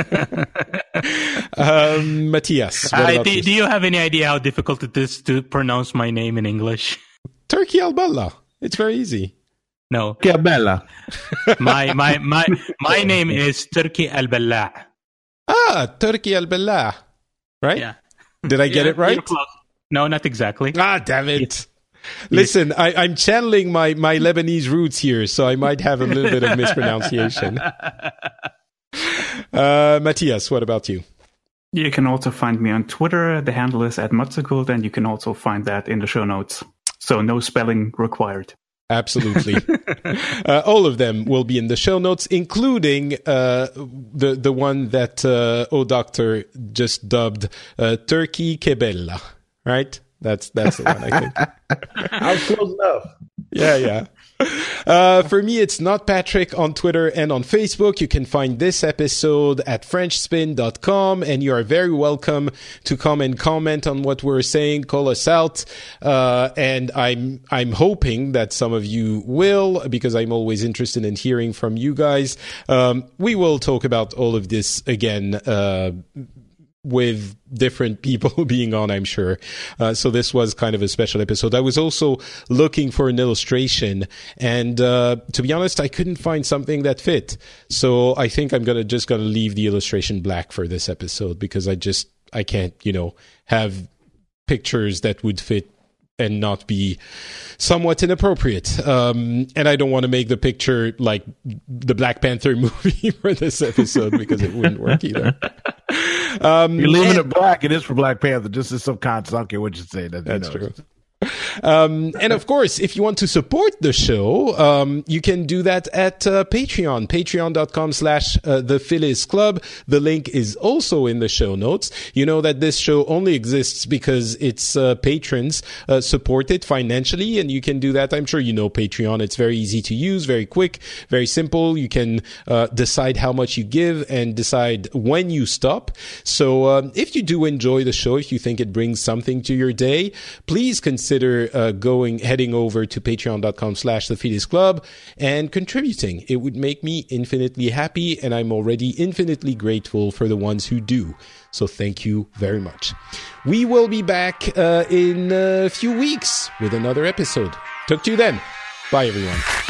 um, Matthias, what uh, about do, you? do you have any idea how difficult it is to pronounce my name in English? Turki Albala. It's very easy. No. Que bella. my my my my name is Turki Albala. Ah, Turki Albala. Right? Yeah. Did I get Yeah, it right? you're close. No, not exactly. Ah, damn it. Listen, I, I'm channeling my, my Lebanese roots here, so I might have a little bit of mispronunciation. Uh, Matthias, what about you? You can also find me on Twitter. The handle is at Matsukult, and you can also find that in the show notes. So no spelling required. Absolutely. uh, all of them will be in the show notes, including uh, the the one that uh, O Doctor just dubbed uh, Turki Kebella. Right? That's that's the one, I think. I was close enough. Yeah, yeah. Uh, for me, it's Not Patrick on Twitter and on Facebook. You can find this episode at French spin dot com, and you are very welcome to come and comment on what we're saying. Call us out. Uh, and I'm, I'm hoping that some of you will, because I'm always interested in hearing from you guys. Um, we will talk about all of this again, uh, with different people being on, I'm sure. Uh, so this was kind of a special episode. I was also looking for an illustration, and uh, to be honest, I couldn't find something that fit. So I think I'm gonna just gonna leave the illustration black for this episode, because I just I can't, you know, have pictures that would fit and not be somewhat inappropriate. Um, and I don't want to make the picture like the Black Panther movie for this episode, because it wouldn't work either. Um, You're leaving and, it black. It is for Black Panther. Just as some consunky would you say that. That's you know. true. Um, and of course, if you want to support the show, um, you can do that at uh, Patreon, patreon.com slash uh, the Phillies Club. The link is also in the show notes. You know that this show only exists because its uh, patrons uh, support it financially, and you can do that. I'm sure you know Patreon. It's very easy to use, very quick, very simple. You can uh, decide how much you give and decide when you stop. So um, if you do enjoy the show, if you think it brings something to your day, please consider Consider uh, going, heading over to patreon.com slash the Phillies Club and contributing. It would make me infinitely happy, and I'm already infinitely grateful for the ones who do. So thank you very much. We will be back uh, in a few weeks with another episode. Talk to you then. Bye, everyone.